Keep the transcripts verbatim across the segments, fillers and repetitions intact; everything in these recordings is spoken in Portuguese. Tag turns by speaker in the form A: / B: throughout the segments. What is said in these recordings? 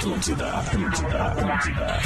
A: Atlântida, Atlântida, Atlântida.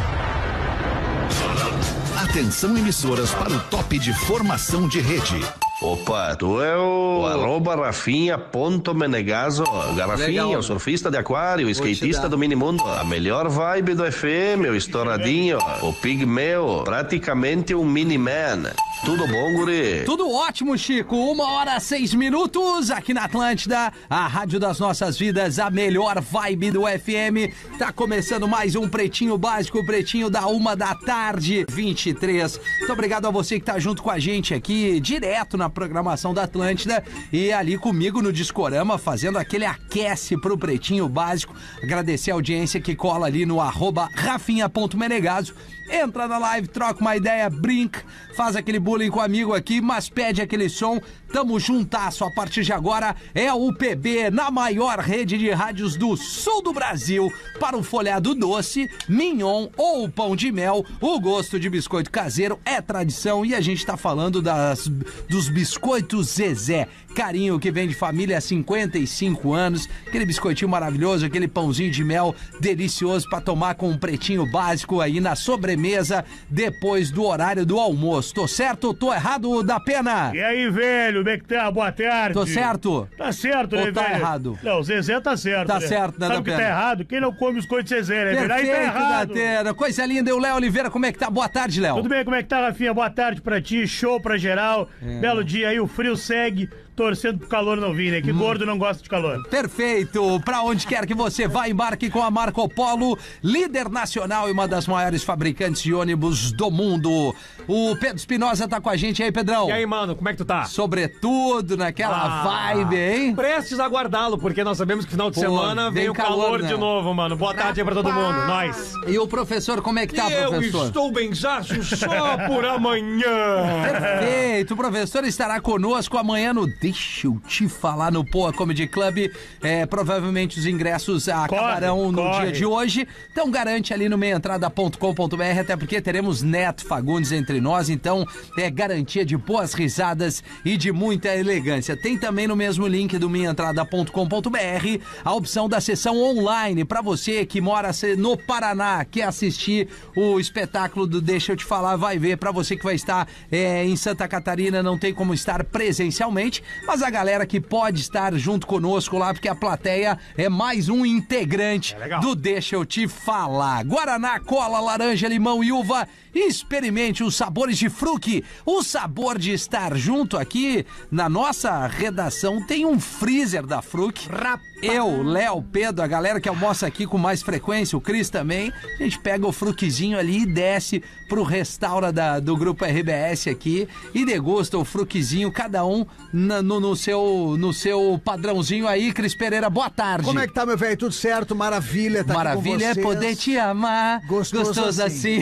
B: Atenção, emissoras, para o top de formação de rede.
C: Opa, tu é o, o arroba Rafinha ponto Menegaso, Garrafinha,
D: Legal,
C: o surfista de aquário, o
D: Vou te
C: skatista
D: dar.
C: do Minimundo, a melhor vibe do F M, o estouradinho, o pigmeu, praticamente um mini-man. Tudo bom, guri?
E: Tudo ótimo, Chico. Uma hora, seis minutos aqui na Atlântida, a rádio das nossas vidas, a melhor vibe do F M. Tá começando mais um Pretinho Básico, Pretinho da uma da tarde, vinte e três. Muito obrigado a você que tá junto com a gente aqui, direto na programação da Atlântida e ali comigo no Discorama, fazendo aquele aquece pro Pretinho Básico. Agradecer a audiência que cola ali no arroba Rafinha ponto Menegaso. Entra na live, troca uma ideia, brinca, faz aquele bullying com o amigo aqui, mas pede aquele som. Tamo juntasso. A partir de agora é o P B na maior rede de rádios do sul do Brasil. Para o folhado doce, mignon ou pão de mel, o gosto de biscoito caseiro é tradição e a gente tá falando das, dos biscoitos Zezé. Carinho que vem de família há cinquenta e cinco anos. Aquele biscoitinho maravilhoso, aquele pãozinho de mel delicioso pra tomar com um pretinho básico aí na sobremesa depois do horário do almoço. Tô certo ou tô errado, da Pena?
F: E aí, velho, como é que tá? Boa tarde.
E: Tô certo?
F: Tá certo,
E: Ou
F: né,
E: tá
F: velho?
E: errado?
F: Não, o Zezé tá certo.
E: Tá
F: né?
E: certo, né,
F: Sabe
E: da
F: o que
E: Pena?
F: tá errado? Quem não come biscoito Zezé, né? velho? Aí tá
E: Perfeito,
F: errado.
E: da Pena. Coisa linda. E o Léo Oliveira, como é que tá? Boa tarde, Léo.
F: Tudo bem, como é que tá, Rafinha? Boa tarde pra ti, show pra geral.
E: É.
F: Belo dia aí, o frio segue, torcendo pro calor não vir, né? Que
E: Hum.
F: gordo não gosta de calor.
E: Perfeito! Pra onde quer que você vá, embarque com a Marco Polo, líder nacional e uma das maiores fabricantes de ônibus do mundo. O Pedro Espinosa tá com a gente aí, Pedrão.
D: E aí, mano, como é que tu tá?
E: Sobretudo naquela
D: Ah,
E: vibe, hein?
D: Prestes a aguardá-lo, porque nós sabemos que final de
E: Pô,
D: semana
E: vem
D: vem o
E: calor,
D: calor,
E: né?
D: de novo, mano. Boa tarde aí pra todo mundo, nós.
E: E o professor, como é que tá,
D: Eu
E: professor?
D: estou benzaço só por amanhã.
E: Perfeito, o professor estará conosco amanhã no Deixa Eu Te Falar no Poa Comedy Club. É, provavelmente os ingressos acabarão no
F: corre.
E: dia de hoje. Então garante ali no meia entrada ponto com ponto b r, até porque teremos Neto Fagundes entre nós, então é garantia de boas risadas e de muita elegância. Tem também no mesmo link do meia entrada ponto com ponto b r a opção da sessão online para você que mora no Paraná, quer assistir o espetáculo do Deixa Eu Te Falar, vai ver. Para você que vai estar é, em Santa Catarina, não tem como estar presencialmente, mas a galera que pode estar junto conosco lá, porque a plateia é mais um integrante
D: É legal.
E: do Deixa Eu Te Falar. Guaraná, cola, laranja, limão e uva. Experimente os sabores de Fruc. O sabor de estar junto aqui na nossa redação tem um freezer da Fruc. Eu, Léo, Pedro, a galera que almoça aqui com mais frequência, o Cris também, a gente pega o Fruczinho ali e desce pro restaura da, do Grupo R B S aqui e degusta o Fruczinho, cada um na- no, no, seu, no seu padrãozinho aí. Cris Pereira, boa tarde.
G: Como é que tá, meu velho? Tudo certo? Maravilha, tá
E: Maravilha é
G: aqui com vocês.
E: poder te amar.
G: Gostoso
E: Gostoso assim.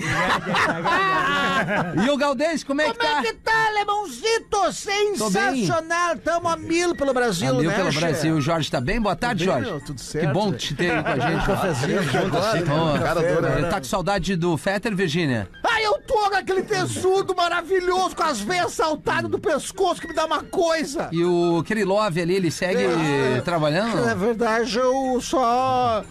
E: E o Galdês, como é que
G: Como
E: tá?
G: é que tá, alemãozito? Sensacional! Tamo a mil pelo Brasil,
E: Valeu
G: né,
E: pelo
G: che?
E: Brasil. O Jorge tá bem? Boa tarde,
G: bem,
E: Jorge.
G: meu, tudo certo.
E: Que bom te ter aí com a gente.
G: Cafezinho aqui agora,
E: Ó,
G: né? Café, né?
E: tá com saudade do Fetter, Virgínia?
G: Ah, eu tô naquele tesudo maravilhoso com as veias saltadas do pescoço que me dá uma coisa.
E: E o Kirilov ali, ele segue
G: É,
E: trabalhando?
G: Na verdade, eu só...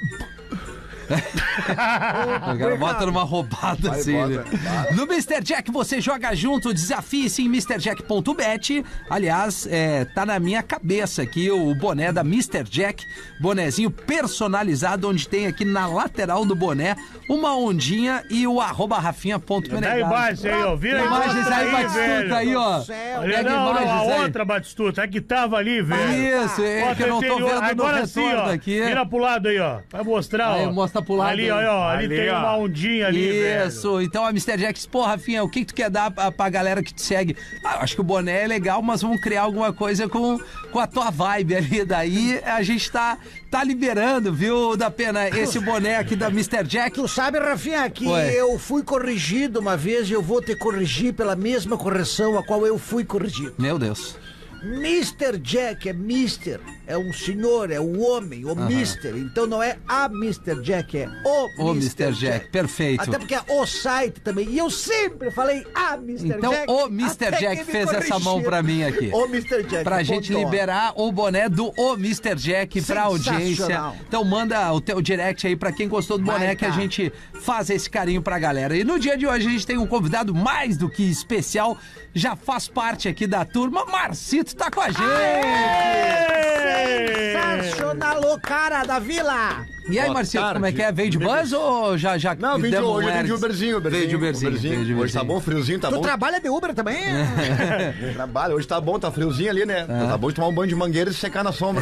E: O cara bota numa roubada assim. Né? No mister Jack você joga junto, desafie-se em mister jack ponto bet. Aliás, é, tá na minha cabeça aqui o boné da mister Jack, bonezinho personalizado, onde tem aqui na lateral do boné uma ondinha e o arroba rafinha ponto
F: Dá
E: menegaso.
F: imagens aí, ó. Vira
E: Imagens aí,
F: aí,
E: Batistuta,
F: velho.
E: aí, ó.
G: Céu.
F: Olha,
E: Pega
F: não, não,
E: imagens
F: a
E: aí.
F: outra Batistuta, a que tava ali, velho.
E: Isso, é
F: Bota
E: que eu não tô
F: anterior.
E: vendo no
F: Agora sim,
E: retorno
F: ó.
E: aqui.
F: Vira pro lado aí, ó. Vai mostrar,
E: Aí,
F: ó.
E: mostra pro lado
F: Ali,
E: aí.
F: ó, ó. Ali,
D: Ali,
F: tem
D: ó.
F: uma ondinha ali, velho.
E: Isso, então a mister Jack, pô, Rafinha, o que, que tu quer dar pra, pra galera que te segue? Ah, eu acho que o boné é legal, mas vamos criar alguma coisa com, com a tua vibe ali. Daí a gente tá, tá liberando, viu, da Pena, esse boné aqui da mister Jack.
G: Tu sabe, Rafinha, que
E: Ué.
G: eu fui corrigido uma vez e eu vou te corrigir pela mesma correção a qual eu fui corrigido.
E: Meu Deus.
G: mister Jack é mister é um senhor, é o homem, o mister. Então não é a mister Jack, é o,
E: O
G: mister
E: mister Jack, perfeito.
G: Até porque é o site também. E eu sempre falei a mister
E: Então,
G: Jack.
E: o mister
G: até
E: Jack
G: que me
E: fez essa
G: corrigiram.
E: mão pra mim aqui.
G: O mister Jack.
E: Pra gente
G: ponto.
E: liberar o boné do O mister Jack pra audiência.
G: Sensacional.
E: Então manda o teu direct aí pra quem gostou do boné,
G: Vai,
E: que a
G: tá.
E: gente faz esse carinho pra galera. E no dia de hoje a gente tem um convidado mais do que especial, já faz parte aqui da turma. Marcito tá com a gente!
G: Sensacional, o cara da vila.
E: E aí,
H: Boa
E: Marcito,
H: tarde,
E: como é que é? Veio de bus ou já, já
H: Não, vim de,
E: demos
H: hoje eu vim de
E: um
H: Uberzinho, Uberzinho.
E: Veio de Uberzinho, veio de
H: Hoje tá
E: Uberzinho.
H: bom, friozinho, tá
G: Tu
H: bom.
G: trabalha de Uber também?
H: Trabalho, hoje tá bom, tá friozinho ali, né? Tá bom de tomar um banho de mangueira e secar na sombra.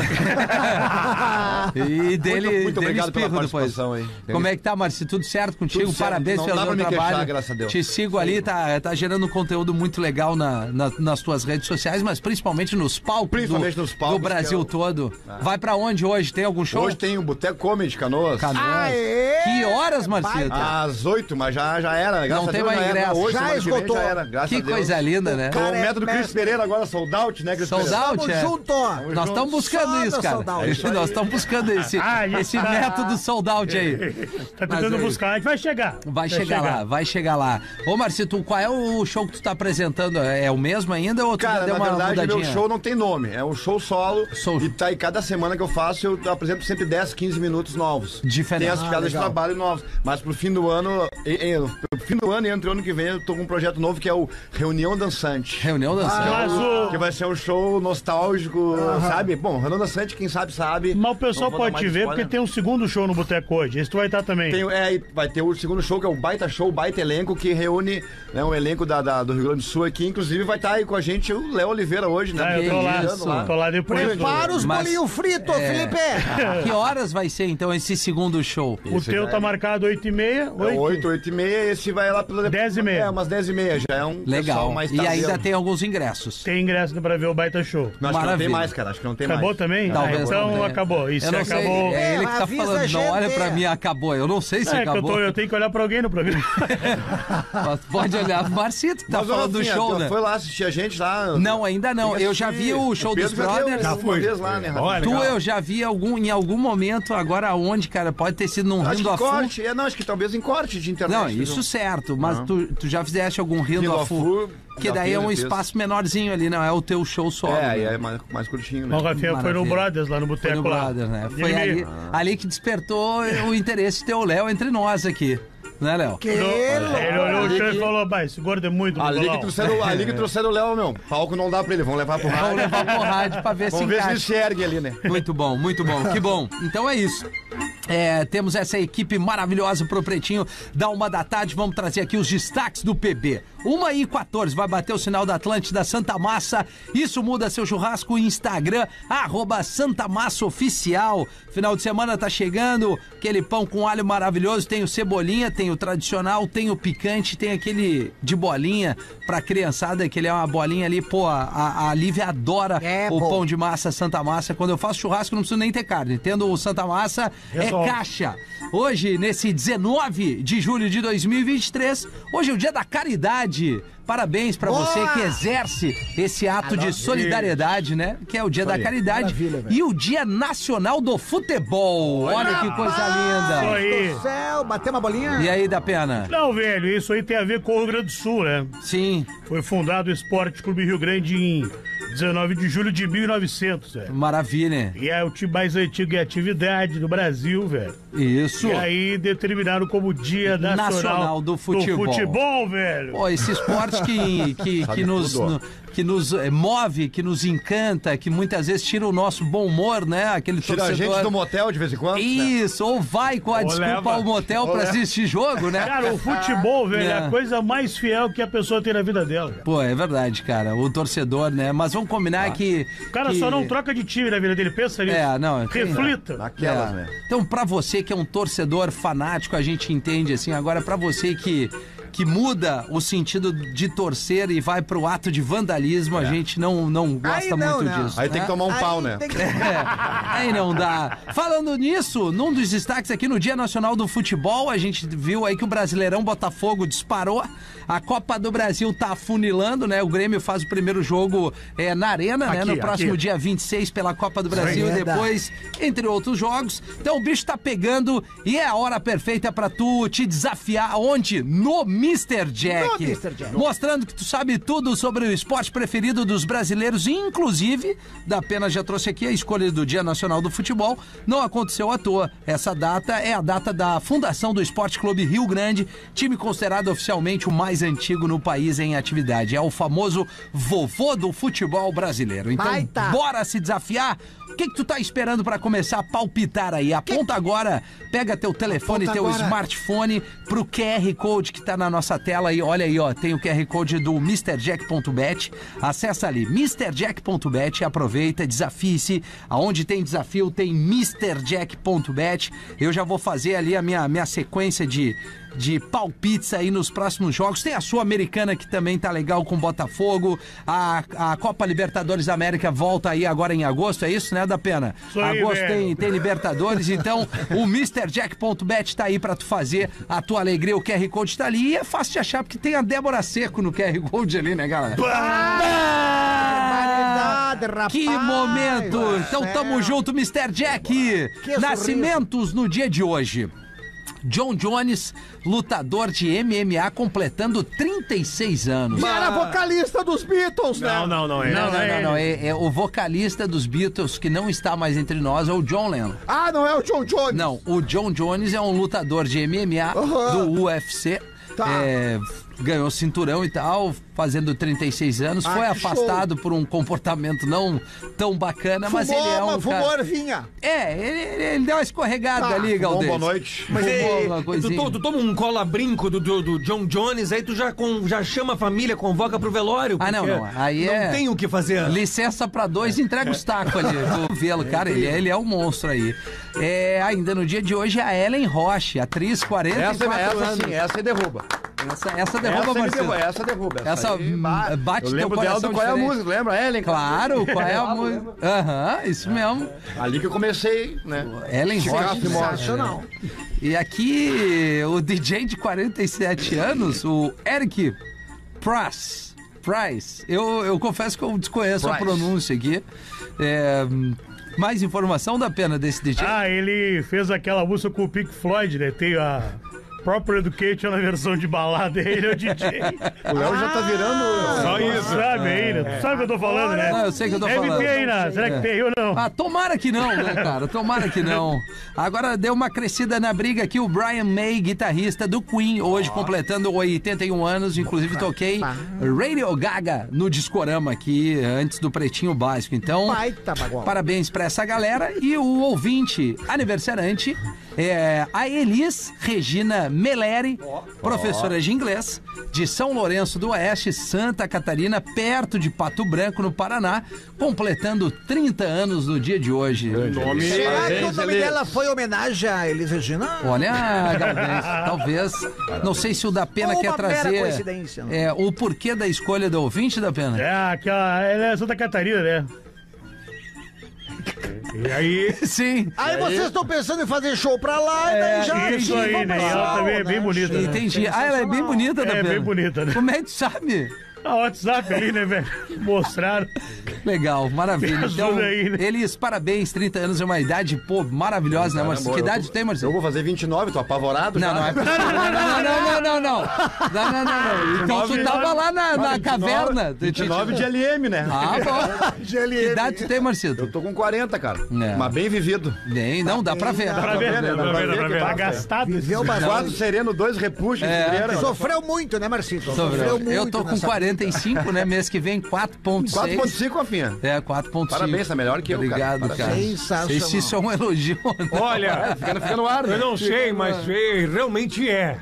E: E dele,
H: muito, muito
E: dele
H: obrigado pela
E: espirro depois.
H: participação aí.
E: Como é que tá, Marcito? Tudo certo contigo?
H: Tudo certo,
E: Parabéns
H: não
E: pelo
H: dá
E: teu
H: pra me
E: trabalho.
H: queixar, graças a Deus.
E: Te sigo ali, tá, tá gerando um conteúdo muito legal na, na- nas tuas redes sociais, mas principalmente nos palcos,
H: Principalmente
E: do,
H: nos palcos,
E: do Brasil
H: que é o-
E: todo. Vai pra onde hoje? Tem algum show?
H: Hoje tem o Boteco Comedy Canoas.
E: Canoas.
G: Aê!
E: Que horas, Marcito?
H: Às oito, mas já, já era. Graças
E: Não
H: a
E: tem
H: Deus,
E: mais
H: já era.
E: ingresso.
H: Hoje,
G: Já
H: semana que vem,
G: esgotou.
H: Já era, graças
E: Que
H: a Deus.
E: coisa linda, né?
H: Com
G: Cara,
H: o
G: é
H: método Cris
G: mestre.
H: Pereira agora, sold out, né, Cris
E: Sold
H: Pereira?
E: out,
G: Tamo
E: é.
G: junto.
E: Nós estamos buscando
G: Só
E: isso,
G: da
E: cara.
G: sold out.
H: É isso aí.
E: Nós estamos buscando esse,
F: Ah, a gente
E: esse
F: tá-
E: método sold out aí.
F: Tá
E: Mas
F: tentando
E: aí-
F: buscar, a gente vai chegar.
E: Vai chegar, lá, vai chegar lá. Ô, Marcito, qual é o show que tu tá apresentando? É o mesmo ainda ou tu já
H: Cara,
E: deu
H: na
E: uma
H: verdade,
E: mudadinha?
H: meu show não tem nome. É um show solo.
E: Sou-
H: E tá aí, cada semana que eu faço, eu apresento sempre dez, quinze minutos novos.
E: Diferente.
H: Tem as
E: Ah,
H: piadas de
G: legal.
H: trabalho novas. Mas pro fim do ano, em, em- pro fim do ano e entre o ano que vem, eu tô com um projeto novo que é o Reunião Dançante.
E: Reunião dançante.
F: Mas o,
H: Que vai ser um show nostálgico, sabe? Bom, Reunião Dançante, quem sabe, sabe.
F: mas o pessoal
H: Não vou dar
F: pode
H: mais
F: te ver
H: spoiler.
F: porque tem um segundo show no Boteco hoje. Esse tu vai estar também.
H: Tem, é, e vai ter o segundo show, que é o Baita Show, Baita Elenco, que reúne, né, um elenco da, da- do Rio Grande do Sul aqui. Inclusive vai estar aí com a gente o Léo Oliveira hoje, né?
F: Ah, eu tô lá,
H: Chegando lá.
F: tô lá depois. do-
G: Para os
E: Mas-
G: bolinhos fritos,
E: É.
G: Felipe.
E: Que horas vai ser, então, esse segundo show?
F: O
H: Esse
F: teu
H: já
F: tá
H: é-
F: marcado oito e meia.
H: É oito, oito e meia, esse vai lá pela...
F: dez e meia.
H: É, umas dez e meia, já é um
E: Legal.
H: pessoal mais
E: E
H: tardeiro.
E: ainda tem alguns ingressos.
F: Tem ingresso pra ver o Baita Show.
H: Não, acho que não
E: Maravilha.
H: tem mais, cara, acho que não tem
F: Acabou
H: mais.
F: também?
E: Talvez
F: Ah, então
E: não tenha.
F: acabou. Isso
E: Eu não
F: acabou.
E: sei, é ele que tá
G: Avisa
E: falando,
G: a
E: não
G: gente.
E: olha pra mim, acabou. Eu não sei se
F: É, que eu,
E: acabou.
F: tô, eu tenho que olhar pra alguém no programa.
E: Mas pode olhar. Marcito que tá
H: Mas, ô,
E: falando do
H: Rafinha,
E: show,
H: tu
E: né?
H: Foi lá assistir a gente lá?
E: Não, ainda não.
H: Tem que
E: Eu já vi
H: assistir.
E: o show
H: Pedro
E: dos
H: já deu
E: Brothers.
H: uma vez lá, né, Rafinha?
D: Olha,
E: Tu
D: legal.
E: eu já vi algum, em algum momento, agora onde, cara? Pode ter sido num
H: Acho
E: rindo
H: que
E: a full.
H: corte, é, não, acho que talvez em corte de internet.
E: Não, isso certo, mas tu, tu já fizeste algum rindo,
H: Rindo
E: a
H: a
E: full,
H: full,
E: que
H: já
E: daí é
H: fiz,
E: um
H: já fiz.
E: espaço menorzinho ali, não é o teu show solo.
H: É,
E: né?
H: aí é mais, mais curtinho, né?
F: O Rafinha foi no
E: Maravilha.
F: Brothers, lá no
E: Foi
F: Boteco
E: no
F: lá.
E: Brothers, né?
F: E
E: Foi
F: ele-
E: ali, ali que despertou o interesse teu, Léo, entre nós aqui. Né, Léo?
G: Que
F: Ele olhou o
H: Ali
F: chão e
H: que-
F: falou, bah, esse gordo é muito
H: Ali que
F: bolão."
H: trouxeram, ali que trouxeram o Léo, meu. Palco não dá pra ele, vão levar pro
E: Vamos
H: rádio.
E: levar pro rádio pra ver se
H: Vamos ver se ele
E: encaixa.
H: se ergue ali, né?
E: Muito bom, muito bom, que bom. Então é isso. É, temos essa equipe maravilhosa pro Pretinho da uma da tarde. Vamos trazer aqui os destaques do P B. uma e quatorze, vai bater o sinal da Atlântida Santa Massa. Isso muda seu churrasco. Instagram, arroba Santa Massa Oficial. Final de semana tá chegando. Aquele pão com alho maravilhoso. Tem o cebolinha, tem o tradicional, tem o picante, tem aquele de bolinha pra criançada, que ele é uma bolinha ali. Pô, a, a Lívia adora
G: É
E: o
G: bom.
E: pão de massa Santa Massa. Quando eu faço churrasco, não preciso nem ter carne. Tendo o Santa Massa,
F: Resolve.
E: é caixa. Hoje, nesse dezenove de julho de dois mil e vinte e três, hoje é o dia da caridade. Parabéns pra
G: Boa!
E: você que exerce esse ato de solidariedade, né? Que é o dia da caridade.
G: Maravilha, velho.
E: E o dia nacional do futebol. Olha que coisa
F: Isso
E: linda.
F: aí.
G: do céu, bater uma bolinha.
E: E aí, da pena?
F: Não, velho, isso aí tem a ver com o Rio Grande do Sul, né?
E: Sim,
F: Foi fundado o Esporte Clube Rio Grande em dezenove de julho de mil e novecentos, velho.
E: maravilha.
F: E é o time mais antigo em atividade do Brasil, velho.
E: Isso.
F: E aí determinaram como Dia Nacional,
E: Nacional do Futebol.
F: Do futebol, velho.
E: Pô, esse esporte que, que, que, nos,
H: tudo, ó.
E: no- que nos eh, move, que nos encanta, que muitas vezes tira o nosso bom humor, né? Aquele
H: Tira a
E: torcedor.
H: gente do motel de vez em quando. né?
E: Isso, ou vai com a desculpa
D: leva.
E: ao motel pra assistir jogo, né?
F: Cara, o futebol, velho, é.
E: É.
F: a coisa mais fiel que a pessoa tem na vida dela. Cara.
E: Pô, é verdade, cara. O torcedor, né? Mas vamos combinar que.
F: O cara
E: que...
F: só não troca de time na vida dele, pensa nisso.
E: É, não. tem-
F: Reflita.
H: Naquelas,
E: É.
H: né?
E: Então, pra você que é um torcedor fanático, a gente entende assim. Agora, pra você que que muda o sentido de torcer e vai pro ato de vandalismo, a gente não, não gosta
G: Aí não,
E: muito
G: não.
E: disso.
H: Aí tem que
E: né?
H: tomar um
G: Aí
H: pau, né?
G: tem que-
E: É, aí não dá. Falando nisso, num dos destaques aqui no Dia Nacional do Futebol, a gente viu aí que o Brasileirão Botafogo disparou. A Copa do Brasil tá afunilando, né? O Grêmio faz o primeiro jogo é, na Arena, né?
D: Aqui,
E: No próximo
D: aqui.
E: dia vinte e seis pela Copa do Brasil e depois, entre outros jogos. Então o bicho tá pegando e é a hora perfeita pra tu te desafiar. Onde? No mister Jack.
G: No mister Jack.
E: Mostrando que tu sabe tudo sobre o esporte preferido dos brasileiros, inclusive, da Pena já trouxe aqui a escolha do Dia Nacional do Futebol. Não aconteceu à toa. Essa data é a data da fundação do Esporte Clube Rio Grande, time considerado oficialmente o mais antigo no país em atividade. É o famoso vovô do futebol brasileiro. Então,
G: Baita.
E: bora se desafiar? O que, que tu tá esperando pra começar a palpitar aí? Aponta agora, pega teu telefone,
G: Aponta
E: teu
G: agora.
E: smartphone pro Q R Code que tá na nossa tela aí. Olha aí, ó, tem o Q R Code do mister jack ponto bet. Acessa ali, mister jack ponto bet, aproveita, desafie-se. Aonde tem desafio, tem mister jack ponto bet. Eu já vou fazer ali a minha, minha sequência de, de palpites aí nos próximos jogos. Tem a Sul-Americana que também tá legal com o Botafogo. A, a Copa Libertadores da América volta aí agora em agosto, é isso, né, da Pena?
F: Isso aí,
E: Agosto
F: velho.
E: tem, tem Libertadores, então o mister jack ponto bet tá aí pra tu fazer a tua alegria. O Q R Code tá ali e é fácil de achar porque tem a Débora Seco no Q R Code ali, né, galera?
G: Barbaridade, rapaz.
E: Que momento! Então tamo junto, mister Jack!
G: Que
E: Nascimentos no dia de hoje. John Jones, lutador de M M A, completando trinta e seis anos.
G: E era vocalista dos Beatles, né?
D: Não, não, não é.
E: Não, não, não, não. É, é o vocalista dos Beatles que não está mais entre nós, é o John Lennon.
G: Ah, não é o John Jones.
E: Não, o John Jones é um lutador de M M A
G: Aham.
E: do U F C.
G: Tá.
E: É, ganhou cinturão e tal, fazendo trinta e seis anos.
G: Ah,
E: foi
G: que
E: afastado por um comportamento não tão bacana, mas
G: Fumou,
E: ele é um
G: mas fumou
E: cara...
G: ervinha.
E: É, ele, ele- ele deu uma escorregada
G: Tá,
E: ali,
H: Bom,
E: Galdês.
H: boa noite.
D: Mas
E: Fumou
D: é,
E: uma
D: tu,
E: coisinha.
D: to- tu toma um cola-brinco do, do, do John Jones, aí tu já, com, já chama a família, convoca pro velório.
E: Ah, não,
D: porque
E: não. Aí
D: não
E: é-
D: tem o que fazer.
E: Licença pra dois, entrega os tacos ali do vê-lo. Cara, ele, é- ele é um monstro aí. É, ainda no dia de hoje, a Ellen Roche, atriz, quarenta e
H: Essa,
E: quatro
H: essa
E: anos.
H: sim, essa aí derruba.
E: Essa, essa derruba,
H: essa, me
E: Marcelo.
H: derruba, essa derruba.
E: Essa
H: aí,
E: hum,
H: bah,
E: bate
H: Eu
E: teu
H: lembro dela
E: coração
H: do Qual é a
E: diferente.
H: Música, lembra? Ellen?
E: Claro, qual é a música? Aham, isso mesmo.
H: Ali que eu comecei, né?
E: Ellen Roche.
G: Sensacional.
E: E aqui, o D J de quarenta e sete anos, o Eric Price. Price. Eu, eu confesso que eu desconheço a
H: Price.
E: pronúncia aqui. É, mais informação da pena desse D J?
F: Ah, ele fez aquela música com o Pink Floyd, né? Tem a Proper Education na versão de balada, ele é o D J.
H: O Léo já tá virando.
D: Só
F: Tu
D: isso.
F: sabe aí, né? Tu sabe o que eu tô falando, né?
E: Não, eu sei que eu tô
F: Deve
E: falando.
F: ter aí, né? Será que tem ou não?
E: Ah, tomara que não, né, cara? Tomara que não. Agora deu uma crescida na briga aqui o Brian May, guitarrista do Queen, hoje completando oitenta e um anos. Inclusive toquei Radio Gaga no Discorama aqui, antes do Pretinho Básico. Então,
G: Baita bagual.
E: parabéns pra essa galera. E o ouvinte aniversariante é a Elis Regina Meleri, professora de inglês de São Lourenço do Oeste, Santa Catarina, perto de Pato Branco, no Paraná, completando trinta anos no dia de hoje.
H: Nome.
G: Será que o nome dela foi homenagem a Elis Regina?
E: Olha, Galdês, talvez. Não sei se o da Pena
G: Ou
E: quer
G: uma mera
E: trazer
G: coincidência, né?
E: é, o porquê da escolha do ouvinte da Pena.
F: É, aquela. Ela é Santa Catarina, né?
D: E aí,
E: Sim.
G: Aí vocês estão pensando em fazer show pra lá, e daí já
F: Isso
G: já
F: aí,
G: vão
F: né?
G: pra
F: E ela
G: lá,
F: também é
G: né?
F: bem bonita, né?
E: Entendi. Ah, ela é bem bonita, da
F: É,
E: Pena.
F: bem bonita, né?
E: Como é que tu sabe?
F: A WhatsApp ali, né, velho? Mostraram.
E: Legal, maravilha.
F: Me
E: Então,
F: ajuda aí, né?
E: eles, parabéns, trinta anos é uma idade, pô, maravilhosa, né, Marcelo? Que
H: eu
E: idade
H: tô-
E: tem,
H: Eu
E: Marcelo?
H: vou fazer vinte e nove, tô apavorado.
E: Não,
H: já.
E: não é possível. Não, não, não, não, não, não. Não, não, não, não. Então tu tava lá na, na caverna.
H: vinte e nove de L M, né?
E: Ah, bom. Que idade tu tem, Marcelo?
H: Eu tô com quarenta, cara.
E: É.
H: Mas bem vivido.
E: Nem, não, dá pra ver. Dá
F: Pra
E: pra
F: ver,
E: ver.
F: né? Pra ver, pra ver. Tá
H: Tá
F: gastado.
G: Viveu
H: Quatro
G: bastante.
H: sereno, dois repuxos.
E: É.
G: Sofreu muito, né, Marcito? Sofreu muito.
E: Eu tô com
G: nessa
E: quarenta e cinco, né? Mês que vem, quatro ponto
H: quatro ponto
E: seis.
H: cinco, Rafinha.
E: É, quatro ponto cinco.
H: Parabéns, tá melhor que eu, cara.
E: Obrigado, cara.
G: Sensacional.
E: Sei se isso é um elogio ou não.
D: olha,
H: Fica, fica no ar.
D: eu não sei, mas é, realmente é.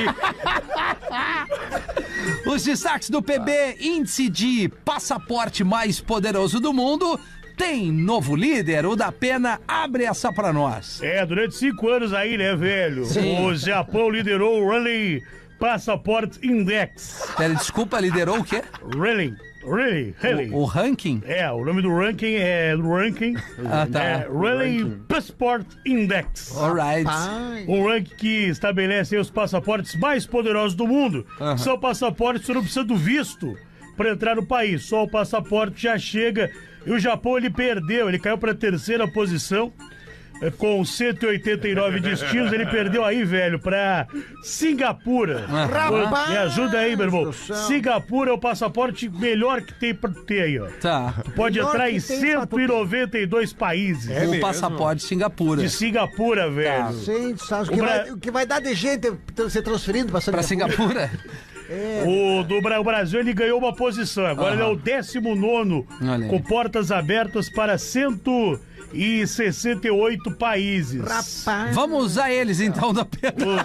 E: Os destaques do P B, índice de passaporte mais poderoso do mundo, tem novo líder. O da Pena abre essa pra nós.
F: É, durante cinco anos aí, né, velho?
E: Sim.
F: O Japão liderou o Rally Passport Index.
E: Pera, desculpa, liderou o quê?
F: Really, really, really.
E: O, o ranking?
F: É, o nome do ranking é ranking.
E: Ah, tá.
F: É Really Passport Index.
E: Alright.
F: Um ranking que estabelece aí os passaportes mais poderosos do mundo.
E: Aham.
F: São passaportes que não precisa do visto para entrar no país. Só o passaporte já chega. E o Japão, ele perdeu, ele caiu para a terceira posição. é, Com cento e oitenta e nove destinos, ele perdeu aí, velho, pra Singapura.
G: Rapaz!
F: Me ajuda aí, meu irmão. Singapura é o passaporte melhor que tem pra ter aí, ó.
E: Tá.
F: Pode
G: Melhor
F: entrar
G: que
F: em
G: tem pra
F: cento e noventa e dois países.
E: o passaporte Singapura.
F: De Singapura, velho.
G: Gente, sabe o
F: O
G: que,
F: Bra-
G: vai, o que vai dar de gente ser transferido pra
E: Pra
G: Singapura?
E: Singapura?
F: O do Bra- o Brasil, ele ganhou uma posição. Agora ele é o décimo nono,
E: Olha aí.
F: com portas abertas para cento e sessenta e oito países.
G: Rapaz.
E: Vamos usar eles então da pena.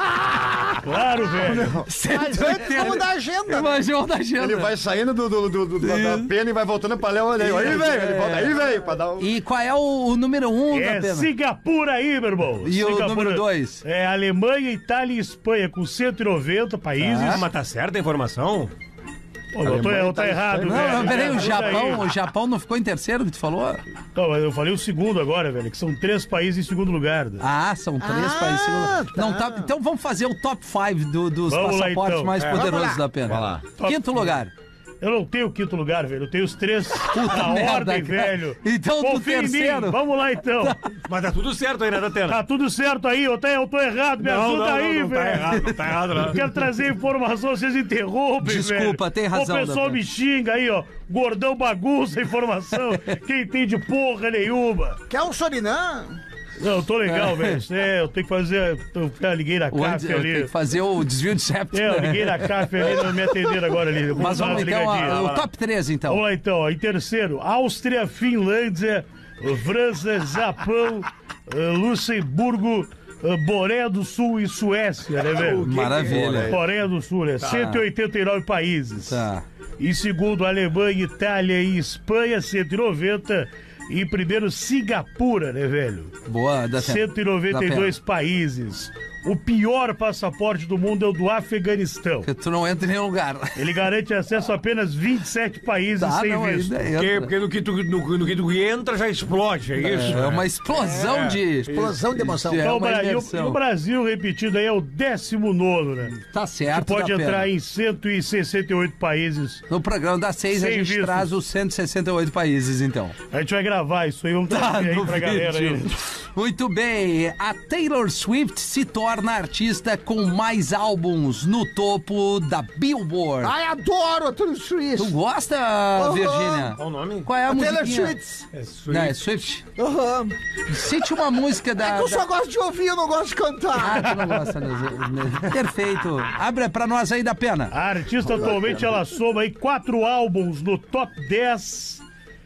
F: Claro, velho.
G: Mas antes vamos dar agenda. né?
E: Imagina da agenda.
H: Ele vai saindo do, do, do, do- da da pena e vai voltando pra Léo. Olha aí, aí, velho. Ele volta aí, velho, pra dar um...
E: E qual é o, o número um da
F: É
E: pena?
F: Singapura aí, meu irmão.
E: E o
F: Singapura.
E: número dois?
F: É Alemanha, Itália e Espanha, com cento e noventa países.
D: Ah, mas tá certa a informação?
F: Pô, não, tô, eu tô
H: Alemanha,
F: errado,
E: Não,
F: velho.
E: não, peraí, o
F: Me ajuda
E: Japão,
F: aí.
E: o Japão não ficou em terceiro que tu falou?
F: Não, mas eu falei o segundo agora, velho, que são três países em segundo lugar.
E: Ah, são três
G: Ah,
E: países. segundo-
G: tá.
E: Não, tá, então vamos fazer o top cinco do- dos
F: Vamos lá,
E: passaportes
F: então.
E: mais
F: É.
E: poderosos
G: Vamos lá.
E: da pena.
H: Vai lá.
E: Quinto lugar.
F: Eu não tenho o quinto lugar, velho. Eu tenho os três na
E: merda,
F: ordem,
E: cara.
F: velho.
E: Então, do
F: Confia em mim.
E: terceiro.
F: Vamos lá, então.
D: Mas tá tudo certo aí, né, Datena?
F: Tá tudo certo aí, eu tô, eu tô errado, me
D: Não,
F: ajuda
D: não,
F: aí,
D: não, não
F: velho.
D: tá errado, não tá errado, não.
F: Quero trazer informação, vocês interrompem,
E: Desculpa,
F: velho.
E: tem razão,
F: O pessoal
E: Datena.
F: me xinga aí, ó. Gordão bagunça a informação. Quem entende porra nenhuma.
G: Quer um Sorinã?
F: Não, eu tô legal, velho. É, eu tenho que fazer. Eu já liguei na
E: O antes-
F: C A F
E: eu tenho
F: ali.
E: que fazer o desvio de septo.
F: É, eu liguei na C A F ali, não me atenderam agora ali. Eu vou
E: Mas
F: dar
E: vamos
F: uma
E: então
F: ligadinha.
E: a-
F: Vai
E: o
F: lá.
E: top três, então.
F: Vamos lá então, ó. Em terceiro, Áustria, Finlândia, eh, França, Japão, eh, Luxemburgo, eh, Boreia do Sul e Suécia, né, velho?
E: Maravilha.
F: Coreia do Sul, né? cento e oitenta e nove países.
E: Tá.
F: Em segundo, Alemanha, Itália e Espanha, cento e noventa. E em primeiro, Singapura, né, velho?
E: Boa, da
F: cento e noventa e dois países. O pior passaporte do mundo é o do Afeganistão.
E: Que tu não entra em nenhum lugar.
F: Ele garante acesso a apenas vinte e sete países
E: Tá,
F: sem
E: não,
F: visto.
E: ainda
D: Porque,
E: entra.
D: porque no, que tu, no, no que tu entra já explode, é isso?
E: É uma explosão de...
G: Explosão de emoção.
E: É
F: Então, o
E: uma
F: Bra- e o-
E: imersão.
F: e o Brasil, repetido aí, é o décimo nono, né?
E: Tá certo,
F: Pode
E: da
F: entrar
E: pena.
F: em cento e sessenta e oito países.
E: No programa das seis a
F: Sem
E: gente
F: vistos.
E: traz os cento e sessenta e oito países, então.
F: A gente vai gravar isso aí, vamos
E: Tá
F: trazer aí
E: no
F: pra galera aí.
E: vídeo. Muito bem, a Taylor Swift se torna a artista com mais álbuns no topo da Billboard.
G: Ai, adoro a Taylor Swift.
E: Tu gosta, Virgínia?
D: Qual o nome?
E: Qual é a,
G: A Taylor
E: musiquinha?
G: Swift.
D: É
E: Não, é Swift.
G: Aham.
E: Cite uma música da...
G: Eu
E: da-
G: só gosto de ouvir, eu não gosto de
E: Ah,
G: cantar.
E: tu não gosta, né? Perfeito. Abre pra nós aí da pena.
F: A artista atualmente ela soma aí quatro álbuns no top dez,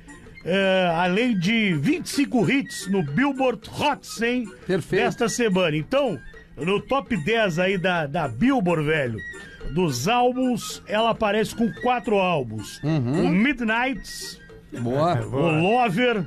F: é, além de vinte e cinco hits no Billboard Hot cem
E: Perfeito.
F: desta semana. Então, no top dez aí da, da Billboard, velho, dos álbuns, ela aparece com quatro álbuns.
E: Uhum.
F: O Midnights,
E: Boa.
F: o Lover,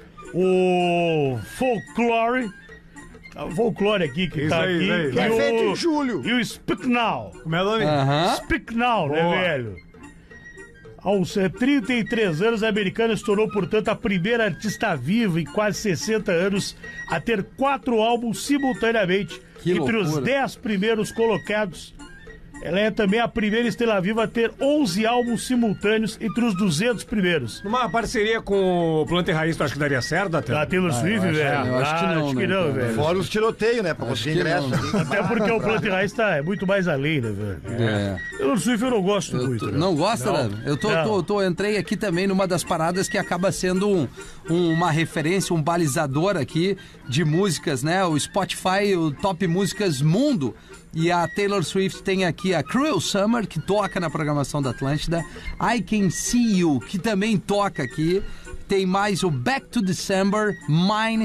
F: o Folklore, ah, o Folklore aqui que
D: Isso
F: tá
D: aí,
F: aqui,
D: isso aí.
F: e
G: Que é
F: o-
G: feito em julho.
F: e o Speak Now.
D: Como é o nome?
E: Aham.
F: Speak Now, né,
D: Boa.
F: velho? Aos eh, trinta e três anos, a americana se tornou, portanto, a primeira artista viva em quase sessenta anos a ter quatro álbuns simultaneamente
E: Que
F: entre os
E: loucura.
F: dez primeiros colocados. Ela é também a primeira estrela viva a ter onze álbuns simultâneos entre os duzentos primeiros.
D: Numa parceria com o Planta e Raiz, tu acha que daria certo, Datena?
F: Da Taylor Swift, velho?
E: eu acho que
F: Ah,
E: não,
F: acho
E: né,
F: que não,
E: cara?
F: velho.
H: Fora os tiroteios, né? Pra conseguir
E: que
H: ingresso.
E: não.
F: Até porque o Planta e Raiz tá, é muito mais além, né, velho?
E: É.
F: Taylor Swift eu não gosto
E: Eu
F: muito,
E: tô-
F: né?
E: não gosta,
F: Não.
E: né? Eu tô,
F: Não.
E: tô, tô- entrei aqui também numa das paradas que acaba sendo um- um- uma referência, um balizador aqui de músicas, né? O Spotify, o Top Músicas Mundo. E a Taylor Swift tem aqui a Cruel Summer, que toca na programação da Atlântida. I Can See You, que também toca aqui. Tem mais o Back to December, Mine,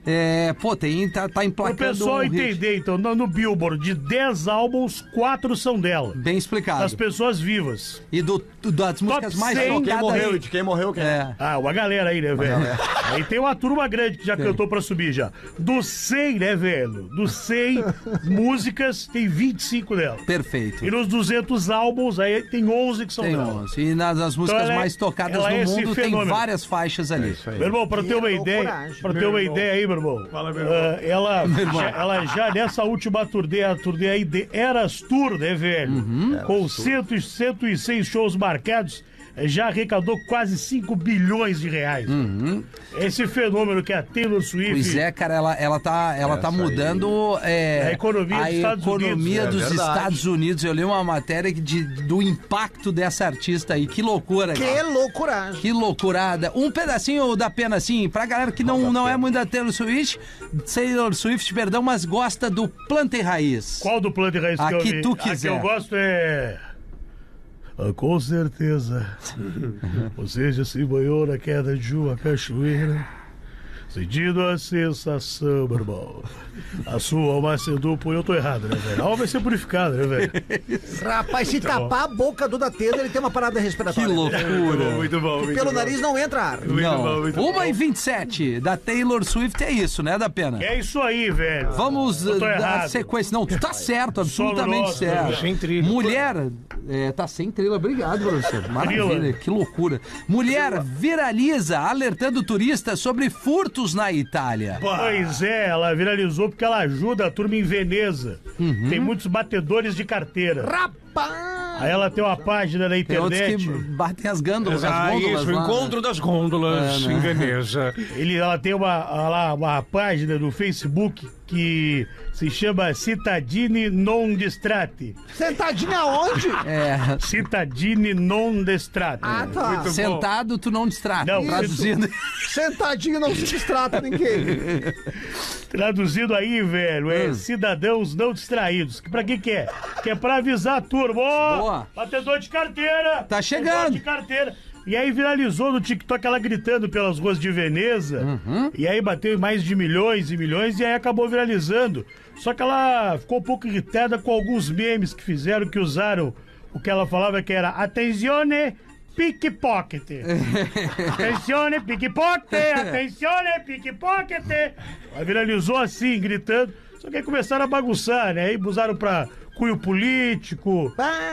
E: É, pô, tem, tá, tá
F: Para o
E: emplacando
F: pessoal
E: um hit.
F: entender, então, no, no Billboard, de dez álbuns, quatro são dela.
E: Bem explicado.
F: Das pessoas vivas.
E: E do, do- das músicas mais
F: cem.
E: tocadas.
H: Quem morreu,
E: aí.
H: de quem morreu, quem
E: É.
F: Ah, uma galera aí, né, velho? Aí tem uma turma grande que já cantou pra subir já. Dos cem, né, velho? Dos cem músicas, tem vinte e cinco dela.
E: Perfeito.
F: E nos duzentos álbuns, aí tem onze que são
E: Tem
F: dela.
E: onze. E nas, nas músicas
F: ela é-
E: mais tocadas
F: ela
E: no
F: é esse
E: mundo tem
F: fenômeno.
E: várias faixas ali.
F: Meu irmão, pra ter uma
G: Que
F: ideia,
G: loucuragem.
F: pra ter uma ideia aí, meu irmão.
I: Fala, meu irmão.
F: ah, ela,
E: irmão.
F: já, ela já nessa última turnê, a turnê aí de Eras Tour, né, velho?
E: Uhum.
F: Com cento, cento e seis shows marcados, eh, já arrecadou quase cinco bilhões de reais. Esse fenômeno que é a Taylor Swift.
E: Uhum. Pois é, cara, ela, ela tá, ela tá mudando é,
F: A economia dos
E: a
F: Estados
E: economia
F: Unidos.
H: É
E: dos
H: verdade.
E: Estados Unidos. Eu li uma matéria de, do impacto dessa artista aí. Que loucura,
G: Que
E: cara.
G: loucuragem.
E: Que loucurada. Um pedacinho da pena, assim, pra galera que não, não é muito da Taylor Swift, Taylor Swift, perdão, mas gosta do Planta e Raiz.
F: Qual do plano de raiz
E: A
F: que eu
E: que
F: vi?
E: tu
F: A que
E: quiser.
F: eu gosto é... Ah, com certeza. Você já se banhou na queda de uma cachoeira, sentindo a sensação, meu irmão. A sua alma sedou, pô, eu tô errado, né, velho? A alma vai ser purificada, né, velho?
G: Rapaz, se tapar a boca do da Taylor, ele tem uma parada
E: Que
G: respiratória.
E: loucura.
I: Muito bom, muito
G: Pelo
I: bom.
G: nariz não entra ar.
I: Muito
E: Não.
I: bom, muito
E: uma
I: bom.
E: e vinte e sete da Taylor Swift é isso, né, da pena?
F: É isso aí, velho.
E: Vamos
F: Eu tô
E: uh, dar
F: errado.
E: sequência. Não, tu tá certo, absolutamente
F: nosso,
E: certo.
F: né?
I: Sem trilha.
E: Mulher, é, tá sem trilha, obrigado, professor. Maravilha,
F: Trilha.
E: que loucura. Mulher viraliza alertando turistas sobre furtos na Itália.
F: Pois é, ela viralizou porque ela ajuda a turma em Veneza.
E: Uhum.
F: Tem muitos batedores de carteira.
G: Rapaz!
F: Aí ela tem uma página na
E: Tem outros que
F: internet.
E: batem as gândulas, as
I: Ah,
E: gôndolas
I: isso, o
E: lá, né?
I: encontro das gôndolas
E: É, né?
I: em Veneza.
F: Ele, ela tem uma, lá, uma página no Facebook que se chama Cittadini Non Distrati.
G: Sentadinho aonde?
E: É,
F: Cittadini Non Distrati.
G: Ah, tá.
E: sentado tu não distrata.
F: Não,
E: Traduzindo.
G: Sentadinho não se distrata ninguém.
F: Traduzido aí, velho, é
E: Hum.
F: cidadãos não distraídos. Que pra que que é? Que é pra avisar a turma. Ó,
E: Boa.
F: batedor de carteira.
E: Tá chegando.
F: Batedor de carteira. E aí viralizou no TikTok ela gritando pelas ruas de Veneza.
E: Uhum.
F: E aí bateu em mais de milhões e milhões e aí acabou viralizando. Só que ela ficou um pouco irritada com alguns memes que fizeram, que usaram o que ela falava que era attenzione pickpocket. Attenzione pickpocket, attenzione pickpocket. Ela viralizou assim, gritando. Só que aí começaram a bagunçar, né? Aí usaram pra cunho político,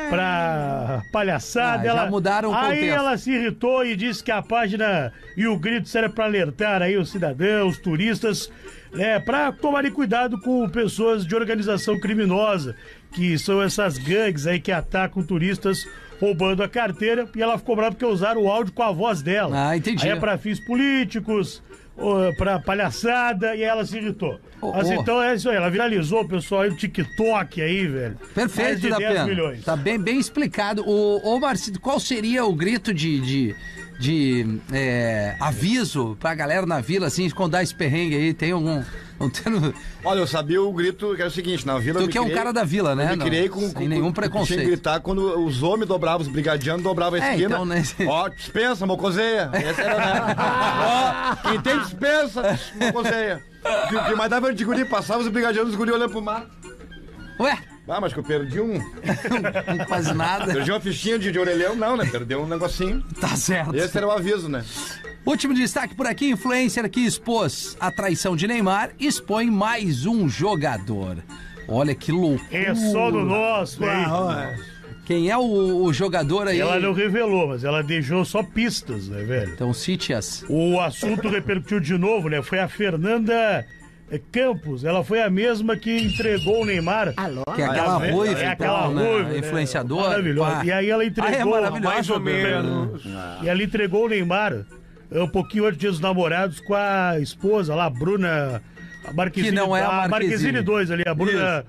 F: pra palhaçada.
E: Ah, já
F: ela...
E: mudaram o
F: Aí
E: contexto.
F: ela se irritou e disse que a página e o grito era pra alertar aí os cidadãos, os turistas, né? Pra tomarem cuidado com pessoas de organização criminosa, que são essas gangues aí que atacam turistas roubando a carteira. E ela ficou brava porque usaram o áudio com a voz dela.
E: Ah, entendi.
F: Aí é pra fins políticos, ô, pra palhaçada, e aí ela se irritou.
E: Oh,
F: Mas
E: oh.
F: então é isso aí, ela viralizou o pessoal aí do TikTok aí, velho. Mais
E: Perfeito,
F: de
E: da
F: dez
E: pena.
F: milhões.
E: Tá bem, bem explicado. O, ô, Marcito, qual seria o grito de, de, de é, aviso pra galera na vila, assim, quando dá esse perrengue aí? Tem algum... Não tem,
H: Olha, eu sabia o grito que era o seguinte, na vila...
E: tu
H: eu me
E: que é um
H: criei-
E: cara da vila, né?
H: Eu me
E: Não,
H: criei com,
E: sem
H: com,
E: nenhum
H: com-
E: preconceito.
H: Tinha que gritar quando os homens dobravam, os brigadianos dobravam a
E: É,
H: esquina.
E: então, né?
H: Ó, dispensa, mocoseia. Essa era, né? Ó, quem tem dispensa, mocoseia. O que mais dava de guri, passava os brigadianos, os guri olhando pro mar.
E: Ué,
H: Ah, mas que eu perdi um...
E: não quase nada.
H: Perdi uma fichinha de, de orelhão, não, né? Perdeu um negocinho.
E: Tá certo.
H: Esse era o aviso, né?
E: Último destaque por aqui, influencer que expôs a traição de Neymar, expõe mais um jogador. Olha que loucura.
F: É só do nosso aí.
E: Quem é o, o jogador aí?
F: Ela não revelou, mas ela deixou só pistas, né, velho?
E: Então, Citias.
F: O assunto repercutiu de novo, né? Foi a Fernanda Campos. Ela foi a mesma que entregou o Neymar.
G: Alô?
E: Que é aquela
F: É,
E: ruiva
F: é
E: e
F: aquela
E: tal, né?
F: ruiva, né?
E: Influenciadora.
F: Maravilhosa.
E: pá.
F: E aí ela
E: Ah, é
F: entregou...
E: maravilhosa.
I: Mais ou menos.
F: E ela entregou o Neymar um pouquinho antes dos namorados com a esposa lá, a Bruna... A Marquezine,
E: Que não é a
F: Marquezine
E: Marquezine
F: dois ali, a Bruna...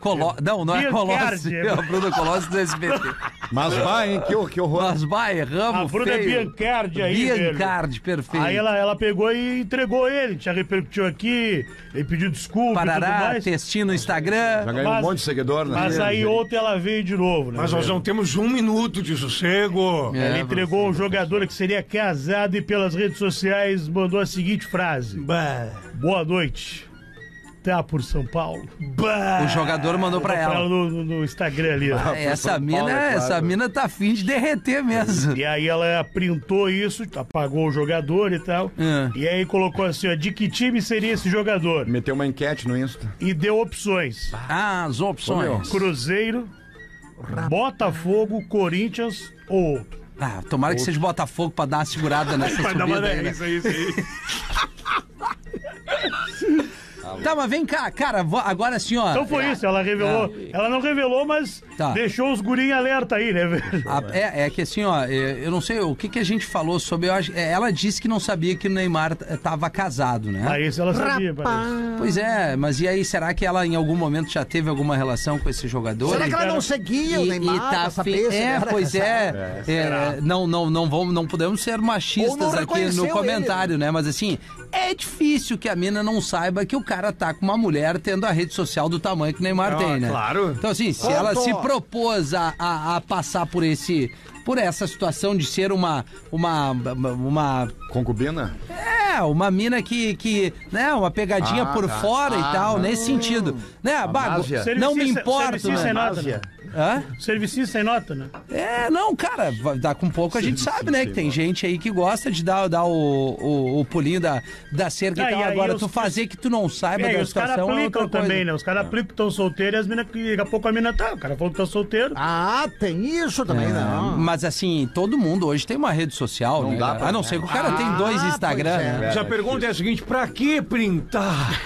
E: Colo... Não, não é Colossi.
F: Biancardi.
E: É a Bruna Colossi do S B T.
H: Mas vai, hein? Que, que horror.
E: Mas vai, erramos
F: A Bruna
E: feio.
F: Biancardi aí,
E: Biancardi, perfeito.
F: Aí ela, ela pegou e entregou ele, já repercutiu aqui, ele pediu desculpa e tudo
E: Parará,
F: mais.
E: textinho no Instagram.
H: Já ganhou
F: Mas-
H: um monte de seguidor, né?
F: Mas aí ontem ela veio de novo, né?
I: Mas nós não temos um minuto de sossego.
E: É,
F: Ela entregou um jogador que seria casado e pelas redes sociais mandou a seguinte frase:
I: Bah.
F: Boa noite. Tá por São Paulo.
I: Bah.
E: O jogador mandou pra
F: Pra
E: ela.
F: ela no, no- no Instagram ali. ó.
E: Ah, essa
H: São
E: mina,
H: Paulo, é claro.
E: essa mina tá afim de derreter mesmo.
F: E aí ela printou isso, apagou o jogador e tal.
E: É.
F: E aí colocou assim, ó, de que time seria esse jogador?
H: Meteu uma enquete no Insta.
F: E deu opções.
E: Ah, as opções.
F: Cruzeiro, Botafogo, Corinthians ou outro.
E: Ah, tomara que seja Botafogo pra dar uma segurada nessa
I: Vai dar uma
E: subida aí, né?
I: isso aí, isso aí.
E: Tá, mas vem cá, cara, vo- agora assim, ó.
F: Então foi isso, ela revelou. Ela não revelou, mas
E: Tá.
F: deixou os gurinhos alerta aí, né, velho?
E: A- é, é que assim, ó, é, eu não sei o que, que a gente falou sobre. Eu acho- é, ela disse que não sabia que o Neymar t- tava casado, né?
F: Aí isso ela sabia, parece.
E: Pois é, mas e aí, será que ela em algum momento já teve alguma relação com esse jogador?
G: Será que ela não
F: cara-
G: seguia o
E: E-
G: Neymar
E: e tá
G: pra saber
E: fe-
G: se
E: é,
G: ele era
E: pois
G: casado?
E: é, é, não, não, não, vamos, não podemos ser
G: Ou não
E: machistas aqui
G: reconheceu
E: no comentário, né? Mas assim, é difícil que a mina não saiba que o cara tá com uma mulher tendo a rede social do tamanho que o Neymar
I: Ah,
E: tem, né?
I: claro.
E: Então assim, se
G: Ponto.
E: ela se propôs a, a, a passar por esse, por essa situação de ser uma, uma, uma
H: Concubina?
E: é, uma mina que, que né, uma pegadinha
H: Ah,
E: por
H: tá.
E: fora
H: Ah,
E: e tal,
H: não.
E: nesse sentido. Né, Bago,
H: Náusea.
E: não me
F: Serviço-
E: importa,
F: serviço sem
E: né?
F: nota, né?
E: Hã?
F: Serviço sem nota, né?
E: É, não, cara, vai- dá com pouco a gente
H: Sim,
E: sabe,
H: sim,
E: né?
H: sim,
E: Que tem
H: mano.
E: gente aí que gosta de dar, dar o, o, o pulinho da, da cerca
F: Ah,
E: e tal.
F: e aí
E: Agora,
F: os-
E: tu fazer que tu não saiba
F: É, e
E: da
F: os caras
E: situação é
F: aplicam
E: outra coisa.
F: também, né? Os caras aplicam que estão solteiros e as minas que daqui a pouco a mina tá. O cara falou que tá solteiro.
G: Ah, tem isso também, não.
E: Mas assim, todo mundo hoje tem uma rede social,
H: Não
E: né?
H: dá
E: cara?
H: pra-
E: A não ser que o cara
G: Ah,
E: tem dois
G: pois
E: Instagram,
G: é.
E: né?
I: Já a pergunta é a seguinte, pra que printar?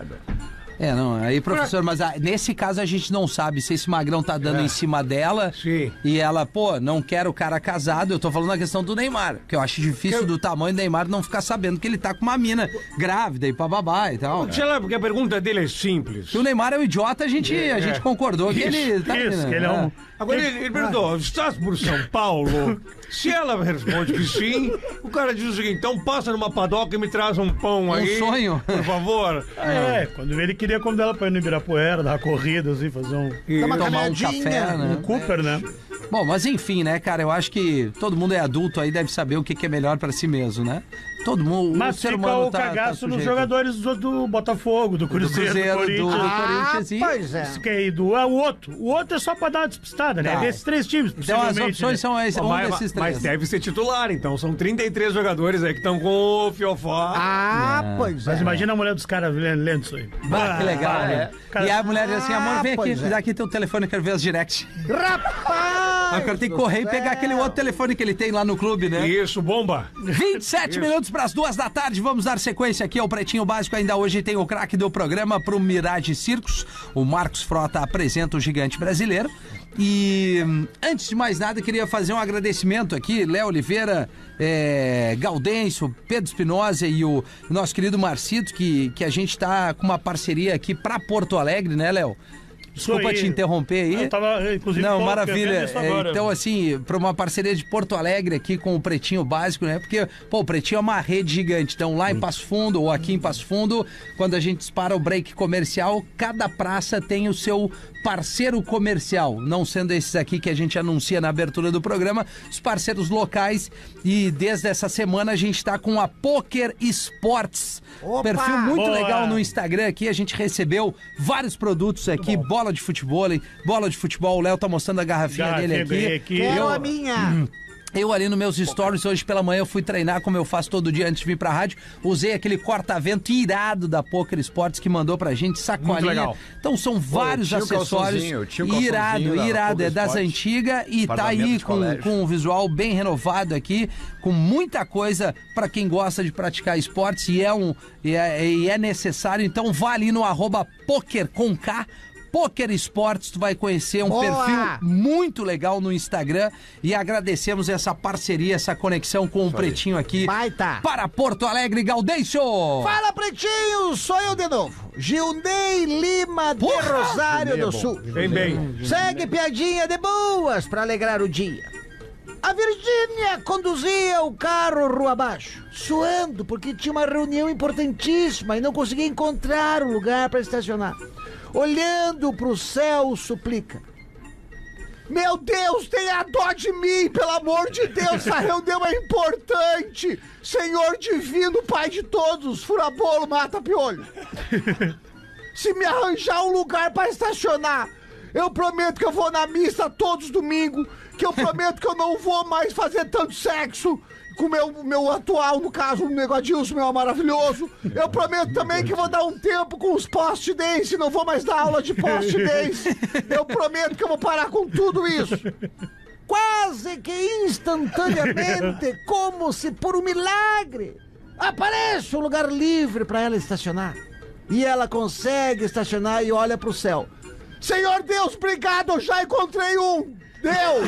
E: É, não, aí, professor, mas ah, nesse caso a gente não sabe se esse magrão tá dando em cima dela
I: Sim.
E: e ela, pô, não quer o cara casado. Eu tô falando na questão do Neymar, que eu acho difícil do tamanho do Neymar não ficar sabendo que ele tá com uma mina grávida e bababá e tal.
I: Sei lá, porque a pergunta dele é simples.
E: Se o Neymar é um idiota, a gente, a gente concordou que ele tá
F: Isso,
E: né?
F: que ele é um...
I: Agora ele, ele perguntou, estás por São Paulo? Se ela responde que sim, o cara diz o seguinte, então passa numa padoca e me traz um pão aí.
E: sonho.
I: Por favor.
F: É, quando ele queria convidar ela pra ir no Ibirapuera, dar uma corrida, assim, fazer um,
G: Dá uma
E: tomar um
G: caminhadinha.
E: café, né?
F: um Cooper, né?
E: Bom, mas enfim, né, cara, eu acho que todo mundo é adulto aí, deve saber o que, que é melhor pra si mesmo, né? Todo mundo,
F: Mas
E: o ser
F: fica
E: humano
F: o
E: tá, tá
F: cagaço nos
E: sujeito.
F: jogadores do, do Botafogo, do
E: do
F: Cruzeiro, do,
E: Cruzeiro, do,
F: Corinthians.
E: do
G: Ah,
E: Corinthians e...
G: pois é.
F: Isso que é do, é o outro. O outro é só pra dar uma despistada, né?
E: Tá.
F: É desses três times,
E: Então as
F: possivelmente,
E: opções
F: né?
E: são esse, um
I: mas,
E: desses
I: mas
E: três.
I: deve ser titular, então. São trinta e três jogadores aí que estão com o fiofó.
G: Ah, pois é.
F: Mas imagina a mulher dos caras lendo, lendo isso aí.
E: Ah, que legal,
F: Ah,
E: né?
F: é. Cara-
E: E a mulher diz assim, amor, vem
G: Ah,
E: aqui,
G: pois
E: me
G: é.
E: dá aqui teu telefone, eu quero ver as directs.
G: Rapaz!
E: Aí o cara tem que correr e pegar aquele outro telefone que ele tem lá no clube, né?
I: Isso, bomba.
E: vinte e sete minutos para as duas da tarde, vamos dar sequência aqui ao Pretinho Básico. Ainda hoje tem o craque do programa pro Mirage Circos. O Marcos Frota apresenta o gigante brasileiro. E hum, antes de mais nada, queria fazer um agradecimento aqui, Léo Oliveira, é, Gaudêncio, Pedro Espinosa e o nosso querido Marcito, que, que a gente tá com uma parceria aqui para Porto Alegre, né, Léo? Desculpa
F: aí.
E: te interromper aí.
F: Eu tava, inclusive,
E: Não,
F: pô,
E: maravilha.
F: querendo isso
E: É,
F: agora.
E: então, assim, para uma parceria de Porto Alegre aqui com o Pretinho Básico, né? Porque, pô, o Pretinho é uma rede gigante. Então, lá em Passo Fundo ou aqui em Passo Fundo, quando a gente dispara o break comercial, cada praça tem o seu parceiro comercial. Não sendo esses aqui que a gente anuncia na abertura do programa, os parceiros locais. E desde essa semana a gente está com a Poker Sports.
G: Opa!
E: Perfil muito
F: Boa!
E: legal no Instagram aqui. A gente recebeu vários produtos aqui, bola de futebol, hein? bola de futebol. O Léo tá mostrando a garrafinha
F: Garrafinha
E: dele
F: ganhei
E: aqui.
F: aqui.
G: Quero
E: Eu-
G: a minha.
E: Eu ali nos meus stories, hoje pela manhã eu fui treinar, como eu faço todo dia antes de vir pra rádio. Usei aquele corta-vento irado da Poker Sports que mandou pra gente, sacolinha.
I: Muito legal.
E: Então são vários
H: tinha o
E: acessórios.
H: calçãozinho, eu tinha o calçãozinho
E: Irado,
H: da
E: irado.
H: Poker
E: É das
H: Sports.
E: antigas e tá
H: Fardamento
E: aí
H: de
E: com,
H: colégio.
E: com um visual bem renovado aqui, com muita coisa pra quem gosta de praticar esportes e é, um, e é, e é necessário. Então vá ali no arroba poker com K. Poker Esportes, tu vai conhecer um
G: Boa!
E: perfil muito legal no Instagram e agradecemos essa parceria, essa conexão com o Pretinho aqui.
G: Baita.
E: Para Porto Alegre, Gaudêncio!
G: Fala, Pretinho! Sou eu de novo. Gilney Lima de Rosário do Sul.
I: Bem, bem.
G: Segue piadinha de boas pra alegrar o dia. A Virgínia conduzia o carro rua abaixo, suando porque tinha uma reunião importantíssima e não conseguia encontrar um lugar para estacionar. Olhando pro céu, suplica: meu Deus, tenha dó de mim, pelo amor de Deus, essa reunião é importante. Senhor divino, Pai de todos, fura bolo, mata piolho. Se me arranjar um lugar para estacionar, eu prometo que eu vou na missa todos os domingos, que eu prometo que eu não vou mais fazer tanto sexo com o meu, meu atual, no caso, o Negodilson, meu maravilhoso. Eu prometo também que vou dar um tempo com os post-dance, não vou mais dar aula de post-dance. Eu prometo que eu vou parar com tudo isso. Quase que instantaneamente, como se por um milagre, aparece um lugar livre para ela estacionar. E ela consegue estacionar e olha pro céu. Senhor Deus, obrigado, eu já encontrei um. Deus!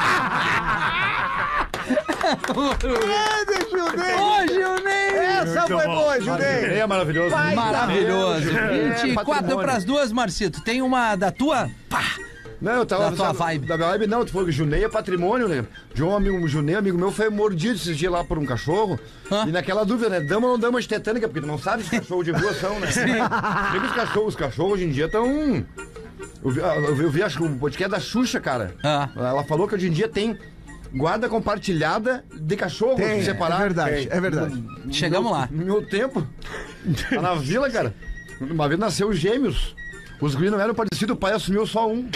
G: Grande, Gilney!
E: Ô, Gilney!
G: Essa foi boa, Gilney!
H: É maravilhoso.
G: Vai,
E: Maravilhoso.
H: É,
E: vinte e quatro
H: patrimônio.
E: pras duas, Marcito. Tem uma da tua? Pá!
H: Não, eu tava...
E: Da tua
H: sabe,
E: vibe.
H: Da minha vibe, não. Tu falou que Junei é patrimônio, né? João, amigo, um Junei, amigo meu, foi mordido esses dias lá por um cachorro.
E: Hã?
H: E naquela dúvida, né? Dama ou não dama de tetânica, porque tu não sabe se cachorro de rua são, né? Sim. Os cachorros, os cachorros hoje em dia estão... Eu vi, eu vi, eu vi acho que um podcast da Xuxa, cara.
E: Ah.
H: Ela falou que hoje em dia tem guarda compartilhada de cachorro
G: Tem,
H: separado.
G: é verdade, é verdade.
E: Chegamos lá.
H: No meu tempo, lá na vila, cara, uma vez nasceu gêmeos. Os guris não eram parecidos, o pai assumiu só um.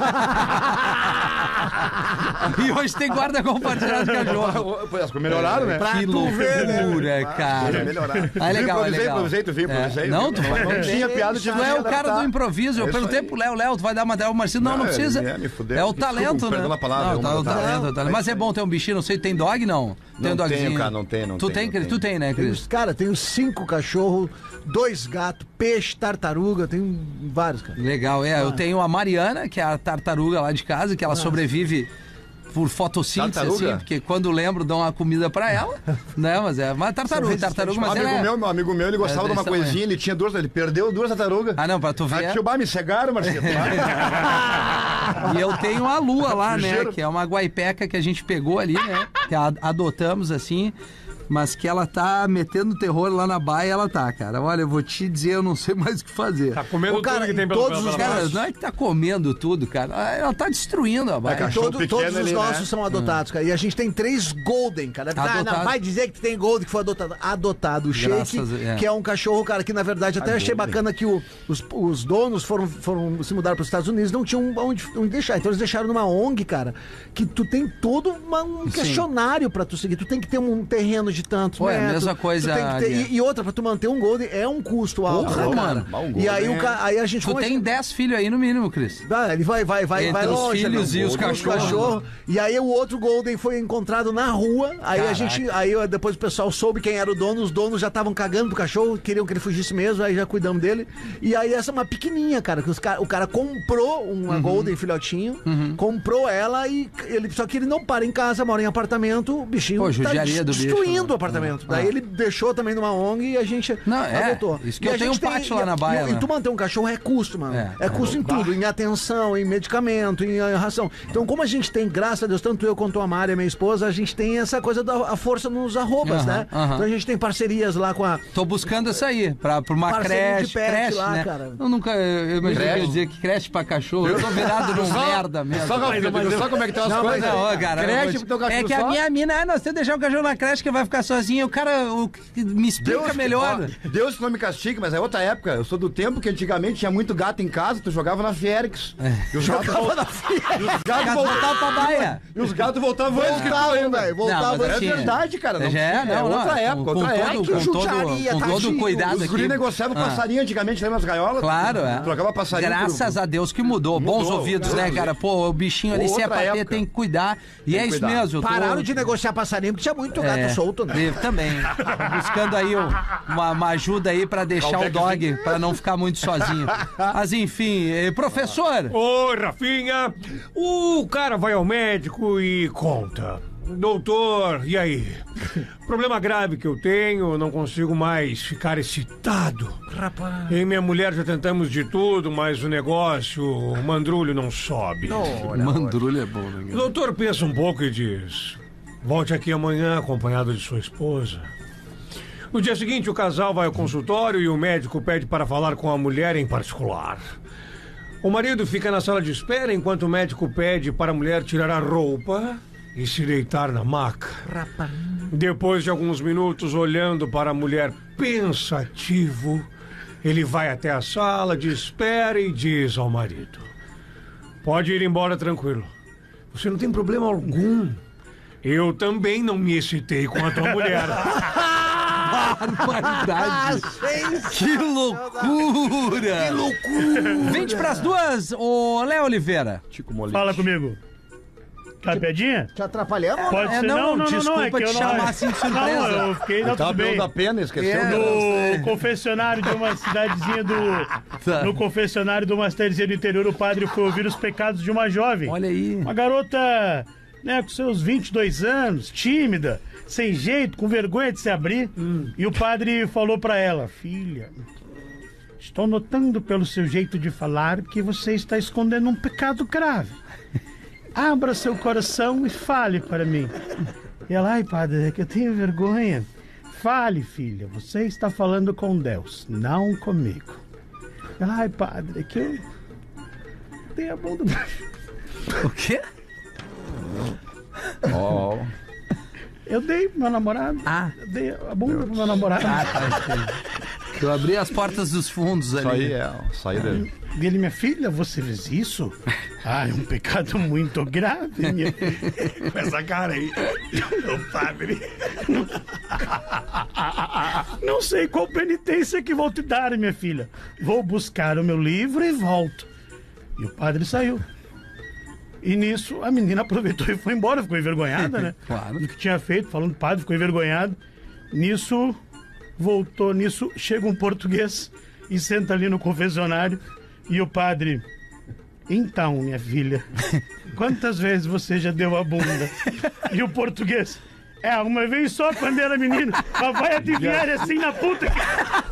E: E hoje tem guarda compartilhada de cachorro.
H: As coisas melhoraram, né?
G: Pra
E: Que
G: tu ver, né?
E: loucura, cara.
H: Melhoraram.
E: Ah, é legal, é
H: improvisei,
E: legal.
H: improvisei, tu viu, improvisei.
E: É. Não, tu
H: não,
E: vai-
H: não tinha piada, tive
E: Tu é
H: que
E: o cara
H: adaptar.
E: do improviso. Eu
H: É isso
E: perguntei
H: aí.
E: pro Léo, Léo, tu vai dar material, Marcelo? Não, não,
H: Não,
E: precisa.
H: é, me fudeu.
E: É o
H: Desculpa,
E: talento, né?
H: perdão a palavra,
E: Não,
H: é
E: tá,
H: um
E: o talento,
H: talento.
E: o talento. Mas é bom ter um bichinho, não sei, tem dog, não? Tem um
H: Não
E: dogzinho.
H: tenho, cara, não tem, não
E: Tu
H: tem,
E: tem,
H: não
E: Cris?
H: tem.
E: Tu tem, né,
G: Tem
E: Cris?
G: uns- Cara, tem uns cinco cachorros, dois gatos, peixe, tartaruga, tem vários, cara.
E: Legal, é. Eu tenho a Mariana, que é a tartaruga lá de casa, que ela sobrevive por fotossíntese,
H: Tartaruga?
E: assim, porque quando lembro dão uma comida pra ela, né? Mas é uma tartaruga, tartaruga,
H: Um
E: mas
H: amigo
E: ela é...
H: meu, meu amigo meu, ele gostava
E: É
H: de uma
E: desse tamanho.
H: coisinha, ele tinha duas, ele perdeu duas tartarugas.
E: Ah, não, pra tu ver.
H: Ah, tio, bah, me cegaram, Marcelo.
E: E eu tenho a Lua lá, né?
H: Ligeiro.
E: Que é uma guaipeca que a gente pegou ali, né? Que a- adotamos assim. Mas que ela tá metendo terror lá na baia, ela tá, cara. Olha, eu vou te dizer, eu não sei mais o que fazer.
I: Tá comendo
G: Ô, cara,
I: tudo que tem
G: em
I: pelo
G: todos
I: pelo-
G: os
I: pela-
E: Cara, não é que tá comendo tudo, cara. Ela tá destruindo a baia.
H: cachorro
G: Todo-
H: pequeno
G: todos os
H: ali,
G: nossos
H: né?
G: são adotados, cara. E a gente tem três Golden, cara. Ah,
E: Adotado.
G: não, vai dizer que tem Golden que foi adotado. Adotado. O Shake,
E: Graças a- é.
G: que é um cachorro, cara, que na verdade até achei bacana que o- os, os donos foram, foram se mudar para os Estados Unidos, não tinham onde, onde deixar. Então eles deixaram numa O N G, cara, que tu tem todo uma- um questionário pra tu seguir. Tu tem que ter um terreno de tantos
E: Pô, é a
G: metros.
E: mesma coisa
G: Tu tem que ter-
E: ali.
G: e, e outra, pra tu manter um Golden é um custo alto,
E: Porra,
G: né, cara?
E: mano.
H: Ah, um
G: E
H: Golden
G: aí, o,
H: é-
G: ca- aí a gente...
E: Tu
G: como a
E: tem
G: gente-
E: dez filhos aí no mínimo, Cris.
G: ah, ele vai, vai, vai,
E: Entre
G: vai
E: os
G: longe.
E: filhos
G: ali.
E: e os cachorros.
G: E aí o outro Golden foi encontrado na rua. Aí
E: Caraca.
G: a gente, aí eu- depois o pessoal soube quem era o dono. Os donos já estavam cagando pro cachorro, queriam que ele fugisse mesmo. Aí já cuidamos dele. E aí essa é uma pequenininha, cara, que os ca- o cara comprou uma
E: Uhum.
G: Golden filhotinho, comprou ela e ele só que ele não para em casa, mora em apartamento. O bichinho
E: Pô,
G: tá
E: judiaria do bicho,
G: destruindo
E: né?
G: o apartamento.
E: Ah.
G: Daí ele deixou também numa O N G e a gente
E: Não, é,
G: adotou.
E: isso que
G: E
E: eu
G: a
E: tenho
G: gente
E: um pátio lá na
G: e-
E: baia,
G: E,
E: né?
G: e tu manter um cachorro é custo, mano.
E: É.
G: É, custo em tudo, em atenção, em medicamento, em eh, ração. Então, como a gente tem, graças a Deus, tanto eu quanto a Mari, minha esposa, a gente tem essa coisa da a força nos arrobas,
E: Aham,
G: né?
E: aham.
G: Então a gente tem parcerias lá com a.
E: Tô buscando essa aí, pra, pra uma
G: Parceirinho
E: creche,
G: de pet
E: creche,
G: lá,
E: né?
G: cara.
E: Eu nunca, eu imaginei que eu ia dizer que creche pra cachorro. Eu tô virado num merda mesmo.
H: Só, Rafinha, tu viu só como é que estão as
G: Não, mas
H: coisas?
E: Não, ó, cara, eu
H: Creche
E: vou te-
H: pro teu cachorro
E: é que a
H: só?
E: minha mina, ah, nós temos que deixar o cachorro na creche que vai ficar sozinho. O cara o, me explica
H: Deus,
E: melhor.
H: ó, Deus que não me castigue, mas é outra época. Eu sou do tempo que antigamente tinha muito gato em casa, tu jogava na Fierix. E os gatos vol- e os gatos
E: Caso
H: voltavam
E: voltar pra baia.
H: E os gatos voltavam antes que tu
G: Voltavam,
H: ainda.
G: velho,
E: Não,
G: voltavam.
E: mas
H: É
E: assim,
H: verdade, cara. Não
E: Já é,
H: tinha,
E: não,
H: é outra
E: não,
H: época,
E: com,
H: outra
E: com
H: época.
E: todo,
G: que
E: com todo,
G: judiaria,
E: com todo o
G: tadinho.
E: cuidado
H: Os
E: aqui.
H: guri negociavam
E: Ah.
H: passarinho antigamente, lembra as gaiolas?
E: Claro, é.
H: Trocava passarinho
E: Graças
H: por...
E: a Deus que mudou. Bons
H: Mudou,
E: ouvidos,
H: graças
E: né,
H: a
E: cara?
H: Deus.
E: Pô, o bichinho ali, se é
H: Outra
E: pra ter,
H: época.
E: tem que cuidar. E
H: Tem
E: é
H: que
E: isso
H: cuidar.
E: mesmo. eu tô-
G: Pararam de negociar passarinho porque tinha muito gato
E: É.
G: solto,
E: Devo também. Tô buscando aí o- uma, uma ajuda aí pra deixar o dog, pra não ficar muito sozinho. Mas enfim, eh, professor.
I: Ô, Rafinha, o cara vai ao médico e conta. Doutor, e aí? Problema grave que eu tenho, não consigo mais ficar excitado.
G: Rapaz.
I: Eu e minha mulher já tentamos de tudo, mas o negócio, o mandrulho não sobe.
E: Mandrulho é bom, né?
I: O doutor pensa um pouco e diz: volte aqui amanhã acompanhado de sua esposa. No dia seguinte, o casal vai ao consultório e o médico pede para falar com a mulher em particular. O marido fica na sala de espera enquanto o médico pede para a mulher tirar a roupa e se deitar na maca.
G: Rapaz.
I: Depois de alguns minutos olhando para a mulher pensativo, ele vai até a sala de espera e diz ao marido: pode ir embora tranquilo. Você não tem problema algum. Eu também não me excitei com a tua mulher.
E: Barbaridade. Que loucura. Que loucura. vinte pras duas, ô Léo Oliveira.
H: Tico Molete.
F: Fala comigo. Quer piadinha?
G: Te atrapalhamos?
F: Pode
E: É,
F: ser,
E: não,
F: não, não, não, não,
E: desculpa
F: é que
E: te
F: eu não...
E: chamar assim de surpresa.
F: Não, eu fiquei, não,
H: Eu tava
F: tudo bem.
H: pegando a pena, esqueceu.
E: É.
F: No confessionário de uma cidadezinha do...
E: Tá.
F: No confessionário de uma cidadezinha do interior, o padre foi ouvir os pecados de uma jovem.
E: Olha aí.
F: Uma garota, né, com seus vinte e dois anos, tímida, sem jeito, com vergonha de se abrir. E o padre falou pra ela: filha, estou notando pelo seu jeito de falar que você está escondendo um pecado grave. Abra seu coração e fale para mim. E ela: ai, padre, é que eu tenho vergonha. Fale, filha, você está falando com Deus, não comigo. Ela: ai, padre, é que eu dei a bunda.
E: O quê?
H: Ó,
F: Eu dei pro meu namorado.
E: Ah.
F: Eu dei a bunda pro meu namorado.
E: Ah, tá. Eu abri as portas dos fundos ali.
H: isso aí é, isso aí dele.
F: E ele: minha filha, você fez isso? Ah, é um pecado muito grave, minha filha. Com essa cara aí. O padre. Não sei qual penitência que vou te dar, minha filha. Vou buscar o meu livro e volto. E o padre saiu. E nisso, a menina aproveitou e foi embora. Ficou envergonhada, né?
E: Claro.
F: Do que tinha feito, falando padre, ficou envergonhado. Nisso, voltou. Nisso, chega um português e senta ali no confessionário. E o padre: então, minha filha, quantas vezes você já deu a bunda? E o português: é, uma vez só quando era menino. Mas vai adivinhar assim na puta que...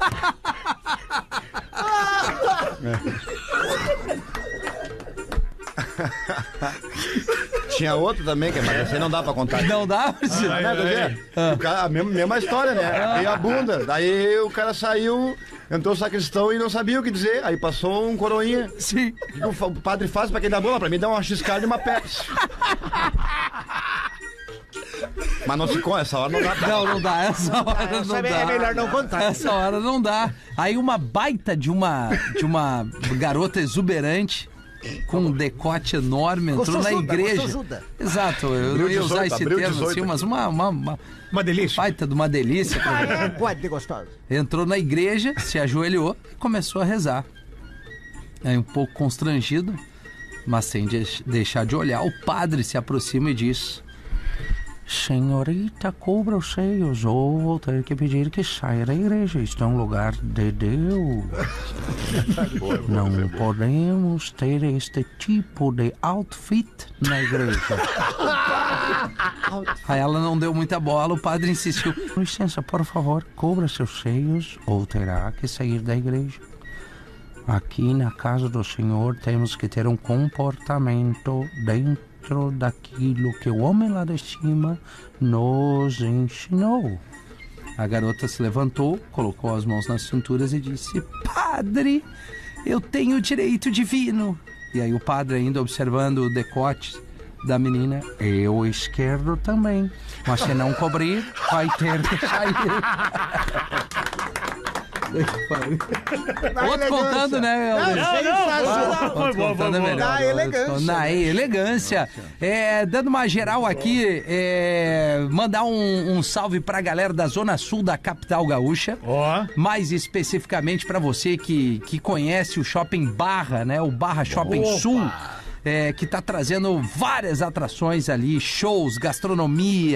H: Tinha outro também, que mas esse aí não dá pra contar.
E: Não dá, Marcelo?
H: Né, quer dizer, o cara- a mesma, mesma história, né? Veio a bunda. Daí o cara saiu, entrou o sacristão e não sabia o que dizer. Aí passou um coroinha.
E: Sim.
H: O que o fa- o padre faz pra quem dá bola? Pra mim dá uma xiscada e uma Pepsi. Mas não se conta, essa hora não dá pra...
E: Não, não dá. Essa hora não
G: Essa
E: dá.
G: é melhor não contar.
E: Essa hora não dá. Aí uma baita de uma, de uma garota exuberante com um decote enorme entrou na
G: Gostosuda,
E: igreja.
G: gostosuda.
E: Exato, eu
H: Abril
E: não ia usar
H: dezoito,
E: esse
H: abril
E: termo
H: dezoito.
E: assim, mas uma, uma, uma
I: Uma delícia.
E: baita de uma delícia.
G: Ah, é? Pode ter gostoso.
E: Entrou na igreja, se ajoelhou e começou a rezar. Aí um pouco constrangido, mas sem de- deixar de olhar, o padre se aproxima e diz: senhorita, cubra os seios ou vou ter que pedir que saia da igreja. Isto é um lugar de Deus. Não podemos ter este tipo de outfit na igreja. Aí ela não deu muita bola, o padre insistiu: com licença, por favor, cubra seus seios ou terá que sair da igreja. Aqui na casa do Senhor temos que ter um comportamento dentro daquilo que o homem lá de cima nos ensinou. A garota se levantou, colocou as mãos nas cinturas e disse: padre, eu tenho direito divino. E aí o padre, ainda observando o decote da menina: eu esquerdo também, mas se não cobrir, vai ter que sair. Outro contando, né?
G: Não, sensacional.
F: Foi bom, foi
E: Contando é
F: bom.
E: melhor.
G: Na elegância.
E: Na elegância. É, dando uma geral aqui, é, mandar um, um salve pra galera da Zona Sul da capital gaúcha.
F: Ó,
E: Mais especificamente pra você que, que conhece o Shopping Barra, né? O Barra Shopping
F: Opa!
E: Sul. É, que tá trazendo várias atrações ali, shows, gastronomia,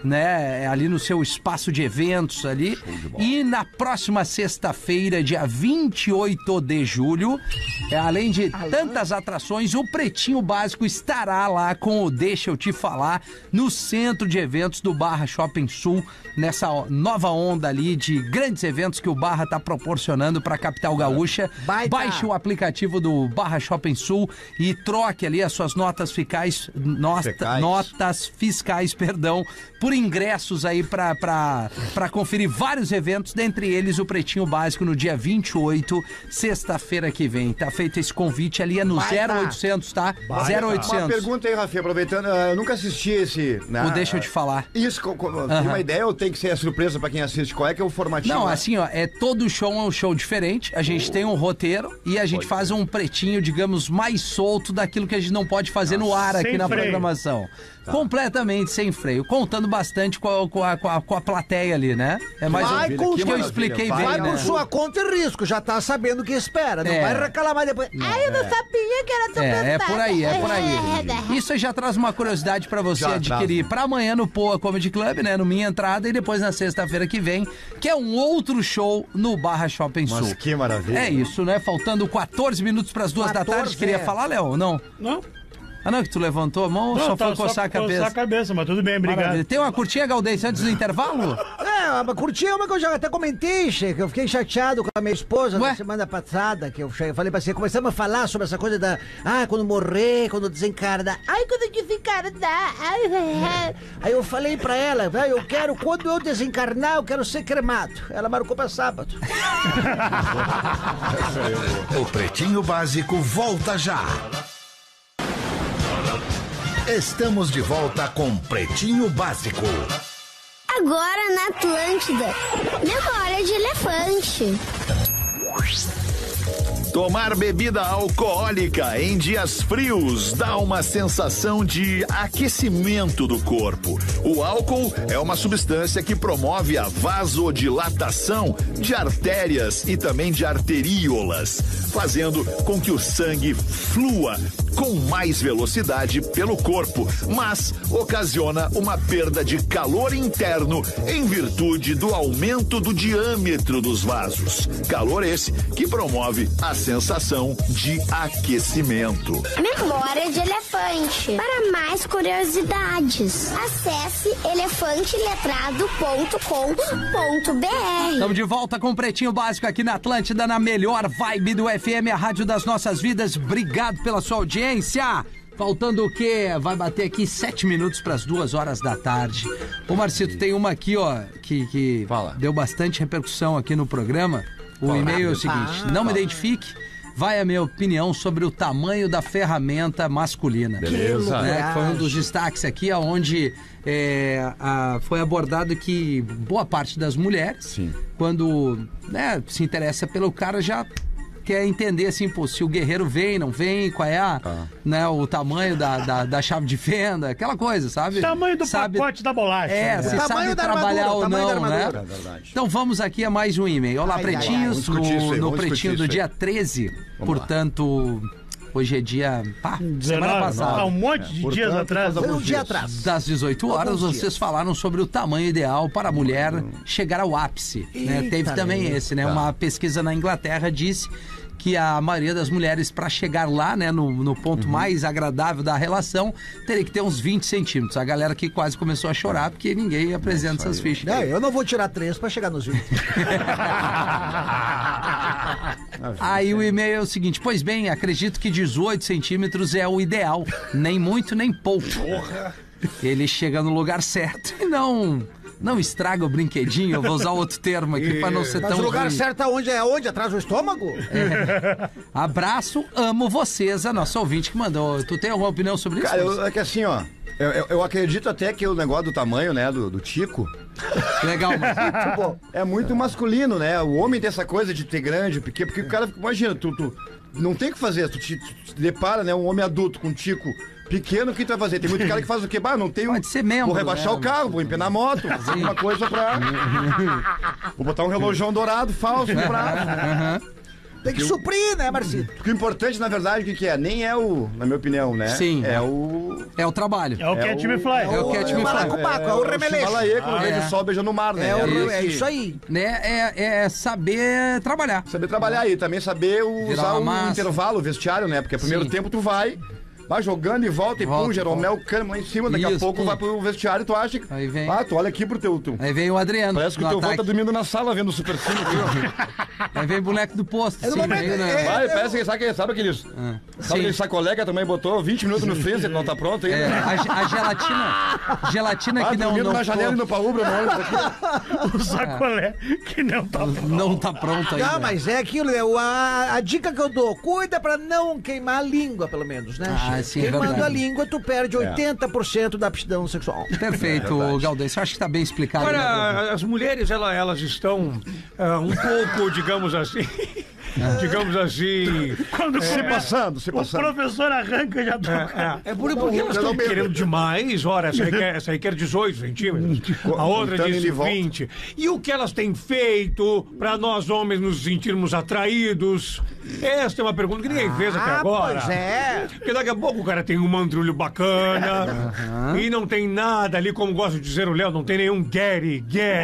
E: né, ali no seu espaço de eventos ali. E na próxima sexta-feira, dia vinte e oito de julho, é, além de tantas atrações, o Pretinho Básico estará lá com o Deixa Eu Te Falar no centro de eventos do Barra Shopping Sul, nessa nova onda ali de grandes eventos que o Barra está proporcionando para a capital gaúcha.
G: Baita.
E: Baixe o aplicativo do Barra Shopping Sul e troque ali as suas notas fiscais, nota,
H: Fecais.
E: notas fiscais, perdão, por ingressos aí para para conferir vários eventos, dentre eles o Pretinho Básico no dia vinte e oito, sexta-feira que vem. Tá feito esse convite ali, é no
G: Baita.
E: zero oitocentos, tá? zero
H: Uma
E: oitocentos.
H: pergunta aí, Rafinha, aproveitando, eu nunca assisti esse... Né,
E: O Deixa Eu Te Falar.
H: Isso, co- co- tem uma ideia ou tem que ser a surpresa pra quem assiste? Qual é que é o formatinho?
E: Não,
H: lá?
E: assim, ó, é todo show é um show diferente. A gente tem um roteiro e a gente faz um pretinho, digamos, mais solto daquilo que a gente não pode fazer no ar aqui
F: sem
E: na
F: freio.
E: programação. Completamente sem freio, contando bastante com a, com a, com a, com a plateia ali, né? É mais
G: Vai
E: ou
G: com-
E: menos
H: que
E: que eu
H: maravilha.
E: expliquei
H: Vai
E: bem,
G: Vai
E: né?
G: por sua conta e risco, já tá sabendo o que espera. Não
E: É.
G: vai reclamar depois. Ai, eu não sabia que era tão
E: É, é
G: pesado.
E: por aí, é por aí. Isso já traz uma curiosidade pra você
H: Já
E: adquirir pra amanhã no Poa Comedy Club, né? No Minha Entrada e depois na sexta-feira que vem, que é um outro show no Barra Shopping
H: Mas
E: Sul.
H: que maravilha.
E: É isso, né? Faltando quatorze minutos pras duas da tarde.
G: quatorze,
E: Queria
G: é.
E: falar, Léo? Não?
F: Não?
E: Ah, não, que tu levantou a mão ou
F: Não,
E: só
F: tá,
E: foi coçar a cabeça?
F: Coçar a cabeça, mas tudo bem, obrigado.
E: Maravilha. Tem uma curtinha, Galdêncio, antes do intervalo?
G: É, uma curtinha, uma que eu já até comentei, che, que eu fiquei chateado com a minha esposa
E: Ué?
G: na semana passada, que eu che- falei pra você, começamos a falar sobre essa coisa da, ah, quando morrer, quando desencarnar, ai, quando desencarnar, ai, ai, ai. Aí eu falei pra ela, "Vai, eu quero, quando eu desencarnar, eu quero ser cremado. Ela marcou pra sábado.
B: O Pretinho Básico volta já. Estamos de volta com Pretinho Básico.
J: Agora na Atlântida, memória de elefante.
B: Tomar bebida alcoólica em dias frios dá uma sensação de aquecimento do corpo. O álcool é uma substância que promove a vasodilatação de artérias e também de arteríolas, fazendo com que o sangue flua com mais velocidade pelo corpo, mas ocasiona uma perda de calor interno em virtude do aumento do diâmetro dos vasos. Calor esse que promove a sensação de aquecimento.
J: Memória de elefante. Para mais curiosidades, acesse elefante letrado ponto com ponto b r.
E: Estamos de volta com o Pretinho Básico aqui na Atlântida, na melhor vibe do F M, a rádio das nossas vidas. Obrigado pela sua audiência. Faltando o quê? Vai bater aqui sete minutos para as duas horas da tarde. Ô, Marcito, tem uma aqui, ó, que, que
H: Fala.
E: deu bastante repercussão aqui no programa. O e-mail é o seguinte: não me identifique. Vai a minha opinião sobre o tamanho da ferramenta masculina.
H: Beleza.
E: Né, que foi um dos destaques aqui, onde é, a- foi abordado que boa parte das mulheres,
H: Sim.
E: quando né, se interessa pelo cara, já quer entender assim, pô, se o guerreiro vem, não vem, qual é a, né, o tamanho da, da, da chave de fenda, aquela coisa, sabe?
F: Tamanho do
E: sabe,
F: pacote da bolacha.
E: É,
F: né?
E: se
G: tamanho
E: sabe
G: da
E: trabalhar
G: armadura, o
E: ou
G: tamanho da
E: não, né?
G: armadura.
H: É verdade.
E: Então vamos aqui a mais um e-mail. Olá,
G: Ai, ai, ai.
E: pretinhos,
H: Vamos discutir isso
E: no,
H: aí,
E: no
H: vamos
E: pretinho
H: discutir
E: do
H: isso
E: dia
H: aí.
E: treze,
H: Vamos lá.
E: portanto, hoje é dia, pá, semana
F: dezenove,
E: passada.
F: há um monte de
H: portanto,
F: dias atrás.
G: Foi um dia atrás.
E: Das dezoito horas,
G: Alguns
E: vocês falaram sobre o tamanho ideal para a mulher chegar ao ápice. Né?
G: Eita,
E: Teve também
G: né?
E: esse, né? Uma pesquisa na Inglaterra disse que a maioria das mulheres, para chegar lá, né, no, no ponto mais agradável da relação, teria que ter uns vinte centímetros. A galera aqui quase começou a chorar porque ninguém apresenta essas fichas.
G: Não, eu não vou tirar três pra chegar nos vinte.
E: Aí o e-mail é o seguinte: pois bem, acredito que dezoito centímetros é o ideal, nem muito nem pouco. Ele chega no lugar certo e não não estraga o brinquedinho. Eu vou usar outro termo aqui para não ser
G: Mas
E: tão
G: o lugar
E: ruim.
G: certo aonde é onde? Atrás do estômago?
E: Abraço, amo vocês, a nossa ouvinte que mandou. Tu tem alguma opinião sobre isso?
H: Cara, eu- é que assim, ó, eu, eu- eu acredito até que o negócio do tamanho, né, do, do tico,
E: Legal, mas...
G: Muito bom.
H: é muito masculino, né? O homem tem essa coisa de ter grande, pequeno, porque o cara, imagina, tu, tu não tem o que fazer, tu te, tu te depara, né, um homem adulto com um tico pequeno, o que tu vai fazer? Tem muito cara que faz o quê? Bah, não tem um...
E: Pode ser membro,
H: Vou rebaixar
E: né?
H: o carro, vou empenar a moto, vou fazer alguma coisa pra... Vou botar um relojão dourado falso no braço.
E: Aham.
G: Tem que suprir, né, Marcito?
H: Porque o importante, na verdade, o que, que é? Nem é o, na minha opinião, né?
E: Sim.
H: É o...
E: É o trabalho.
F: É o
H: É
F: Catch Me
H: o-
F: Fly.
E: É o Catch
G: É
E: Me
G: o
E: Fly.
G: malacopaco, é o remeleixo.
H: Chimalaê, quando
E: Ah,
H: vem
E: é.
H: do sol beijando no mar, né?
G: É, o-
H: E
G: é
H: esse-
G: isso aí.
E: Né? É, é saber trabalhar.
H: Saber trabalhar aí, também saber o-
E: Virar
H: usar
E: uma
H: o
E: massa.
H: intervalo, o vestiário, né? Porque primeiro
E: Sim.
H: tempo tu vai, vai jogando e volta, e
E: Volta,
H: pum, Jeromel, Kahneman lá em cima, daqui a
E: Isso,
H: pouco
E: pum.
H: vai pro vestiário e tu acha que...
E: Aí vem.
H: Ah, tu olha aqui pro teu... Tu...
E: Aí vem o Adriano.
H: Parece que o
E: no
H: teu avô
E: ataque.
H: tá dormindo na sala vendo o Super Cine aqui, ó.
E: Aí vem o boneco do posto.
G: É no
E: assim,
G: momento-
E: meio, né?
G: é-
H: Vai, parece que sabe, sabe aqueles...
E: Ah,
H: Sabe
E: sim.
H: aquele sacolé que a tua mãe botou vinte minutos no freezer, não tá pronto ainda?
E: É, a, ge- a gelatina. Gelatina
H: Ah,
E: que não.
H: dormindo
E: Não,
H: na janela e no paubra, não olha aqui.
F: O sacolé que não tá pronto.
E: não tá pronto ainda.
G: Não, mas é aquilo, né? O- A, a dica que eu dou, cuida pra não queimar a língua, pelo menos, né?
E: Ah,
G: Chico?
E: sim, é
G: Queimando
E: verdade.
G: a língua, tu perde oitenta por cento da aptidão sexual.
E: Perfeito, Galdêncio. Eu acho que tá bem explicado. né, Gabriel?
I: Agora, as mulheres, ela- elas estão ah, um pouco, digamos assim, digamos assim...
F: Quando
H: Se
F: começa,
H: passando, se
F: o
H: passando.
F: professor arranca e já toca.
I: É, é por, porque elas estão querendo demais. Ora, essa aí, quer, essa aí quer dezoito centímetros. A outra
H: Contando
I: disse
H: de volta.
I: vinte. E o que elas têm feito para nós homens nos sentirmos atraídos? Esta é uma pergunta que ninguém fez até
G: Ah,
I: agora.
G: pois é.
I: Porque daqui a pouco o cara tem um mandrulho bacana e não tem nada ali, como gosta de dizer o Léo, não tem nenhum Gary,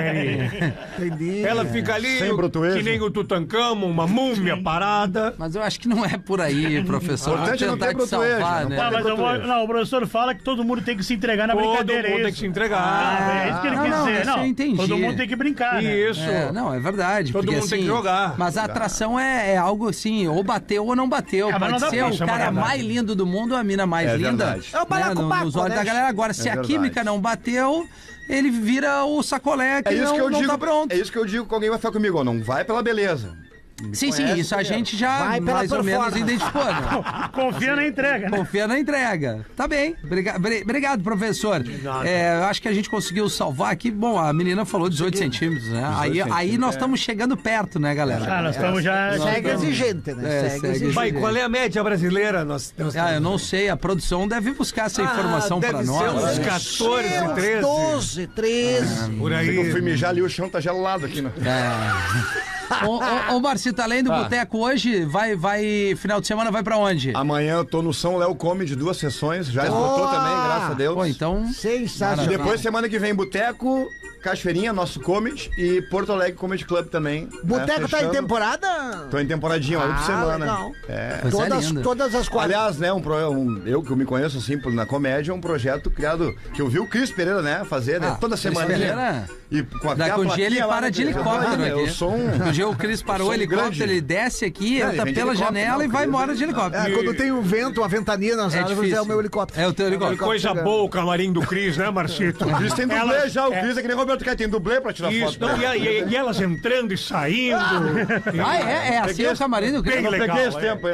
I: Gary.
G: Entendi.
I: Ela fica ali
H: Sem brotueza.
I: que nem o Tutankhamon, uma múmia parada.
E: Mas eu acho que não é por aí, professor. Vou
H: Importante é não
E: tentar
H: ter
E: te salvar,
H: brotueja,
E: né?
F: Não, mas eu vou- não, o professor fala que todo mundo tem que se entregar na
I: Todo
F: brincadeira.
I: mundo
F: é
I: tem
F: isso?
I: que se entregar.
F: Ah, é isso que ele
E: não,
F: quis
E: não,
F: dizer.
E: isso eu entendi.
F: Todo mundo tem que brincar, né?
I: Isso.
E: É, não, é verdade.
I: Todo
E: porque,
I: mundo tem
E: assim,
I: que jogar.
E: Mas a atração é, é algo assim, ou bateu ou não bateu.
F: Ah, mas não
E: Pode
F: dá
E: ser
F: pra
E: o
F: chamar
E: cara
F: verdade.
E: mais lindo do mundo ou a mina mais
H: É
E: linda.
H: verdade.
G: É o balacobaco,
E: nos olhos
G: né?
E: da galera. Agora, se
H: É
E: a
H: verdade.
E: química não bateu, ele vira o sacolé que
H: É isso
E: não,
H: que eu
E: não
H: digo,
E: tá pronto.
H: é isso que eu digo que alguém vai ficar comigo, ó, não vai pela beleza.
E: Sim, sim,
H: conhece
E: isso a
H: primeiro.
E: gente já
G: Vai pela
E: mais ou menos
G: performance.
E: identificou, né?
F: Confia na entrega, né?
E: Confia na entrega. Tá bem. Obriga- bri- Obrigado, professor. É, eu acho que a gente conseguiu salvar aqui. Bom, a menina falou dezoito centímetros, né? Aí, aí nós estamos chegando perto, né, galera?
F: Ah, nós estamos já...
G: Segue exigente, né?
E: É,
G: segue
E: segue
G: exigente.
I: Vai, qual é a média brasileira? Nós, nós
E: Ah, eu não sei. A produção deve buscar essa informação
I: Ah,
E: pra
I: deve ser
E: nós.
I: uns
E: né?
I: catorze, treze.
G: doze, treze.
I: Por
H: Eu
I: aí.
H: fui mijar ali, o chão tá gelado aqui, né?
E: É. Ô, ô, ô, Marcito, além do
H: Ah.
E: boteco hoje, vai, vai, final de semana vai pra onde?
H: Amanhã eu tô no São Léo Comedy, duas sessões, já esgotou
G: Boa!
H: também, graças a Deus.
E: Pô, então...
H: E
G: Sensacional.
H: depois, semana que vem, Boteco, Cachoeirinha, nosso comedy, e Porto Alegre Comedy Club também.
G: Boteco
H: né,
G: tá em
H: fechando.
G: temporada?
H: Tô em temporadinha, uma por
G: Ah,
H: semana.
G: legal.
H: É.
E: Coisa
G: Todas,
E: linda.
G: todas as quatro.
H: Aliás, né, um, pro- um- eu que eu me conheço assim por- na comédia, um projeto criado, que eu vi o Cris Pereira, né, fazer, né,
E: Ah,
H: toda
E: Cris
H: semana.
E: Pereira.
H: E com a,
E: Daqui
H: a
E: um dia ele
H: plaquinha lá,
E: para
H: né,
E: de
H: que-
E: helicóptero
H: Ah, Eu
E: aqui.
H: sou um...
E: No dia o Cris parou o
H: sou um
E: helicóptero,
H: grande-
E: ele desce aqui,
H: Não,
E: entra
H: ele vem de
E: pela
H: helicóptero,
E: janela
H: não,
E: e vai
H: Cris,
E: embora de helicóptero.
G: É, quando tem um vento, uma ventania nas
E: É
G: árvores,
E: difícil.
G: é o meu helicóptero.
E: É o teu helicóptero.
I: Coisa boa o camarim do Cris, né, Marcito?
H: O Cris tem dublê
I: Elas-
H: já, o
I: é,
H: Cris é que nem Roberto Caio, tem dublê pra tirar
I: Isso,
H: foto.
I: não, e, a- e a- e elas entrando e saindo.
E: Ah, é? É assim
H: Peguei
E: o camarim do Cris?
I: Bem
H: Não
I: legal,
H: peguei esse
I: é.
H: tempo aí,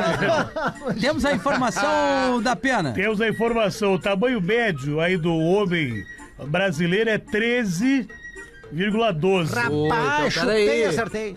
H: não.
E: Temos a informação da pena.
F: Temos a informação, o tamanho médio aí do homem brasileiro é treze vírgula doze.
G: Rapaz,
E: Ô, então,
G: chutei,
E: peraí.
G: acertei.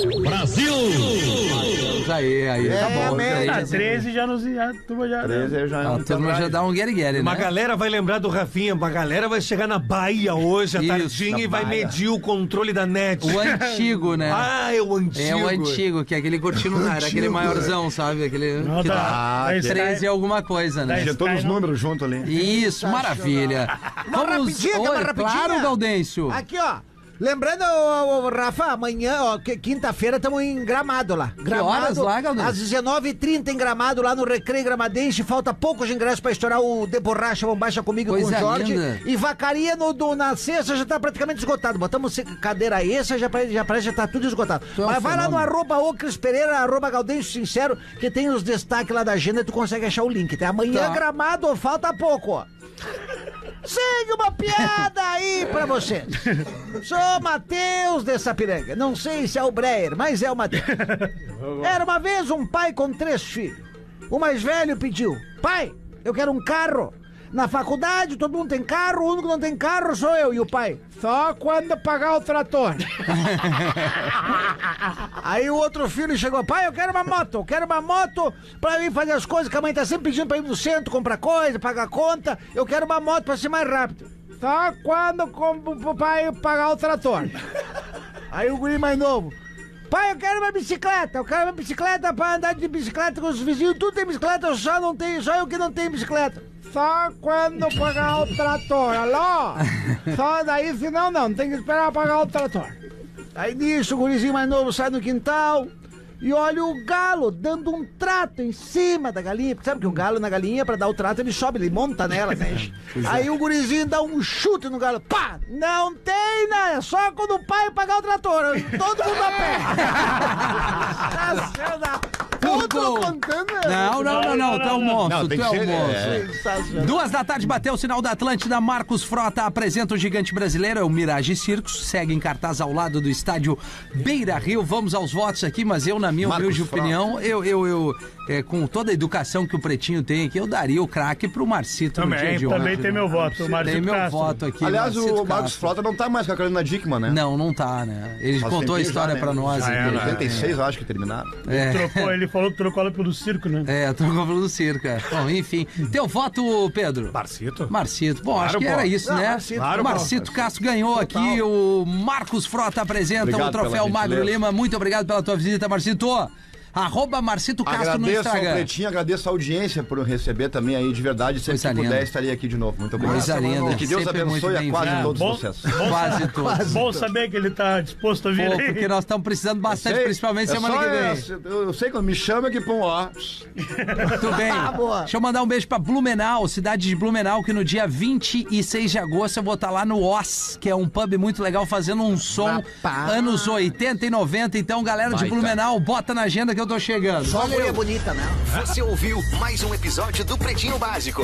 E: Temos aí, aí.
G: É,
E: tá bom.
G: média.
F: Ah, treze já nos... Já, a turma já...
H: treze eu já
E: A turma já dá um guerigueri,
I: Uma
E: né?
I: galera vai lembrar do Rafinha, uma galera vai chegar na Bahia hoje, à
E: Isso,
I: tardinha,
E: na
I: e vai
E: Bahia.
I: medir o controle da net.
E: O antigo, né?
I: Ah, é o antigo.
E: É o antigo, que é aquele cortino, era aquele maiorzão, sabe? Aquele
F: Não,
E: que
F: tá.
E: dá
F: Tá Sky-
E: treze alguma coisa, né?
F: Tá
H: Tinha todos os números juntos ali.
E: Isso, maravilha.
G: Uma rapidinha,
E: Oi,
G: uma rapidinha.
E: claro, Gaudêncio.
G: Aqui, ó. Lembrando, ô, ô, Rafa, amanhã, ó, que- quinta-feira, estamos em Gramado lá. Gramado,
E: horas lá, Galdêncio?
G: às dezenove e trinta em Gramado, lá no Recreio Gramadense. Falta poucos ingressos pra estourar o De Borracha, Bombacha comigo e com
E: Coisa
G: o Jorge.
E: linda.
G: E Vacaria no, do- na sexta já tá praticamente esgotado. Botamos se- cadeira extra, já parece, já parece que já tá tudo esgotado.
E: Tu é um
G: Mas vai lá no
E: fenômeno.
G: arroba o Cris Pereira, arroba Gaudêncio Sincero, que tem os destaques lá da agenda e tu consegue achar o link. Tá? Amanhã,
E: Tá.
G: Gramado, falta pouco, ó. Segue uma piada aí pra você. Sou Matheus de Sapiranga. Não sei se é o Breyer, mas é o Matheus. Era uma vez um pai com três filhos. O mais velho pediu: pai, eu quero um carro. Na faculdade todo mundo tem carro, o único que não tem carro sou eu. E o pai: só quando pagar o trator. Aí o outro filho chegou: pai, eu quero uma moto, eu quero uma moto pra ir fazer as coisas que a mãe tá sempre pedindo pra ir no centro, comprar coisa, pagar conta. Eu quero uma moto pra ser mais rápido. Só quando com- o pai pagar o trator. Aí o guri mais novo: Pai, eu quero uma bicicleta, eu quero uma bicicleta pra andar de bicicleta com os vizinhos, tudo tem bicicleta, eu só não tenho, só eu que não tenho bicicleta. Só quando pagar o trator, alô? Só daí, senão não, tem que esperar pagar o trator. Aí nisso, o gurizinho mais novo sai no quintal e olha o galo dando um trato em cima da galinha. Porque sabe que o galo na galinha, pra dar o trato, ele sobe, ele monta nela, né? Aí o gurizinho dá um chute no galo. Pá! Não tem, né? É só quando o pai pagar o trator. Todo mundo a pé. Outro contando.
E: Não, não, não, não. Tu é um monstro, tu é um monstro.
G: Sensacional.
E: Duas da tarde bateu o sinal da Atlântida. Marcos Frota apresenta o gigante brasileiro, é o Mirage Circos. Segue em cartaz ao lado do estádio Beira Rio. Vamos aos votos aqui, mas eu, na minha
H: Marcos
E: humilde
H: Frota.
E: opinião, eu, eu, eu é, com toda a educação que o Pretinho tem aqui, eu daria o craque pro Marcito
I: Também,
E: no dia de ontem.
F: Também tem meu voto, o Marcito
E: Tem meu
F: Castro.
E: voto aqui.
H: Aliás,
E: Marcito
H: o Marcos
E: Castro.
H: Frota não tá mais com a Carolina Dickman, né?
E: Não, não tá, né? Ele
H: Faz
E: contou a
H: tempinho
E: história
H: já, né?
E: pra nós.
I: Já
E: aqui.
I: era.
H: oitenta e seis, eu acho que terminaram.
E: É.
F: Trocou, ele falou que trocou ela pelo circo, né?
E: É, trocou pelo circo. é. Bom, enfim. Teu voto, Pedro?
I: Marcito.
E: Marcito. Bom,
I: Claro,
E: acho que
I: pô.
E: era isso,
G: Não,
E: né?
G: Marcito,
I: Claro, pô.
E: Marcito Castro ganhou aqui. O Marcos Frota apresenta
H: Obrigado
E: o troféu
H: pela
E: Magro
H: gentileza.
E: Lima. Muito obrigado pela tua visita, Marcito. Arroba Marcito Castro no
H: Agradeço ao
E: Instagram.
H: Pretinho, agradeço a audiência por receber também aí, de verdade. Sempre
E: Coisa
H: que
E: linda.
H: puder, estaria aqui de novo. Muito obrigado.
E: Coisa linda.
H: Que Deus
E: Sempre muito
H: abençoe a quase
E: bem-vindo.
H: todos
F: Bom,
H: vocês.
F: bom,
E: Quase todos.
F: bom saber que ele tá disposto a vir
E: Pô,
F: aí.
E: porque nós estamos precisando bastante,
H: Sei,
E: principalmente
H: é
E: semana
H: só
E: que vem.
H: essa- Eu, eu sei quando me chama que pão, ó.
E: Tudo bem.
G: boa.
E: Deixa eu mandar um beijo pra Blumenau, cidade de Blumenau, que no dia vinte e seis de agosto eu vou estar lá no Oz, que é um pub muito legal, fazendo um som
G: Rapaz.
E: anos oitenta e noventa. Então, galera de
H: Baita.
E: Blumenau, bota na agenda que eu tô chegando.
G: Só mulher bonita, né?
K: Você ouviu mais um episódio do Pretinho Básico.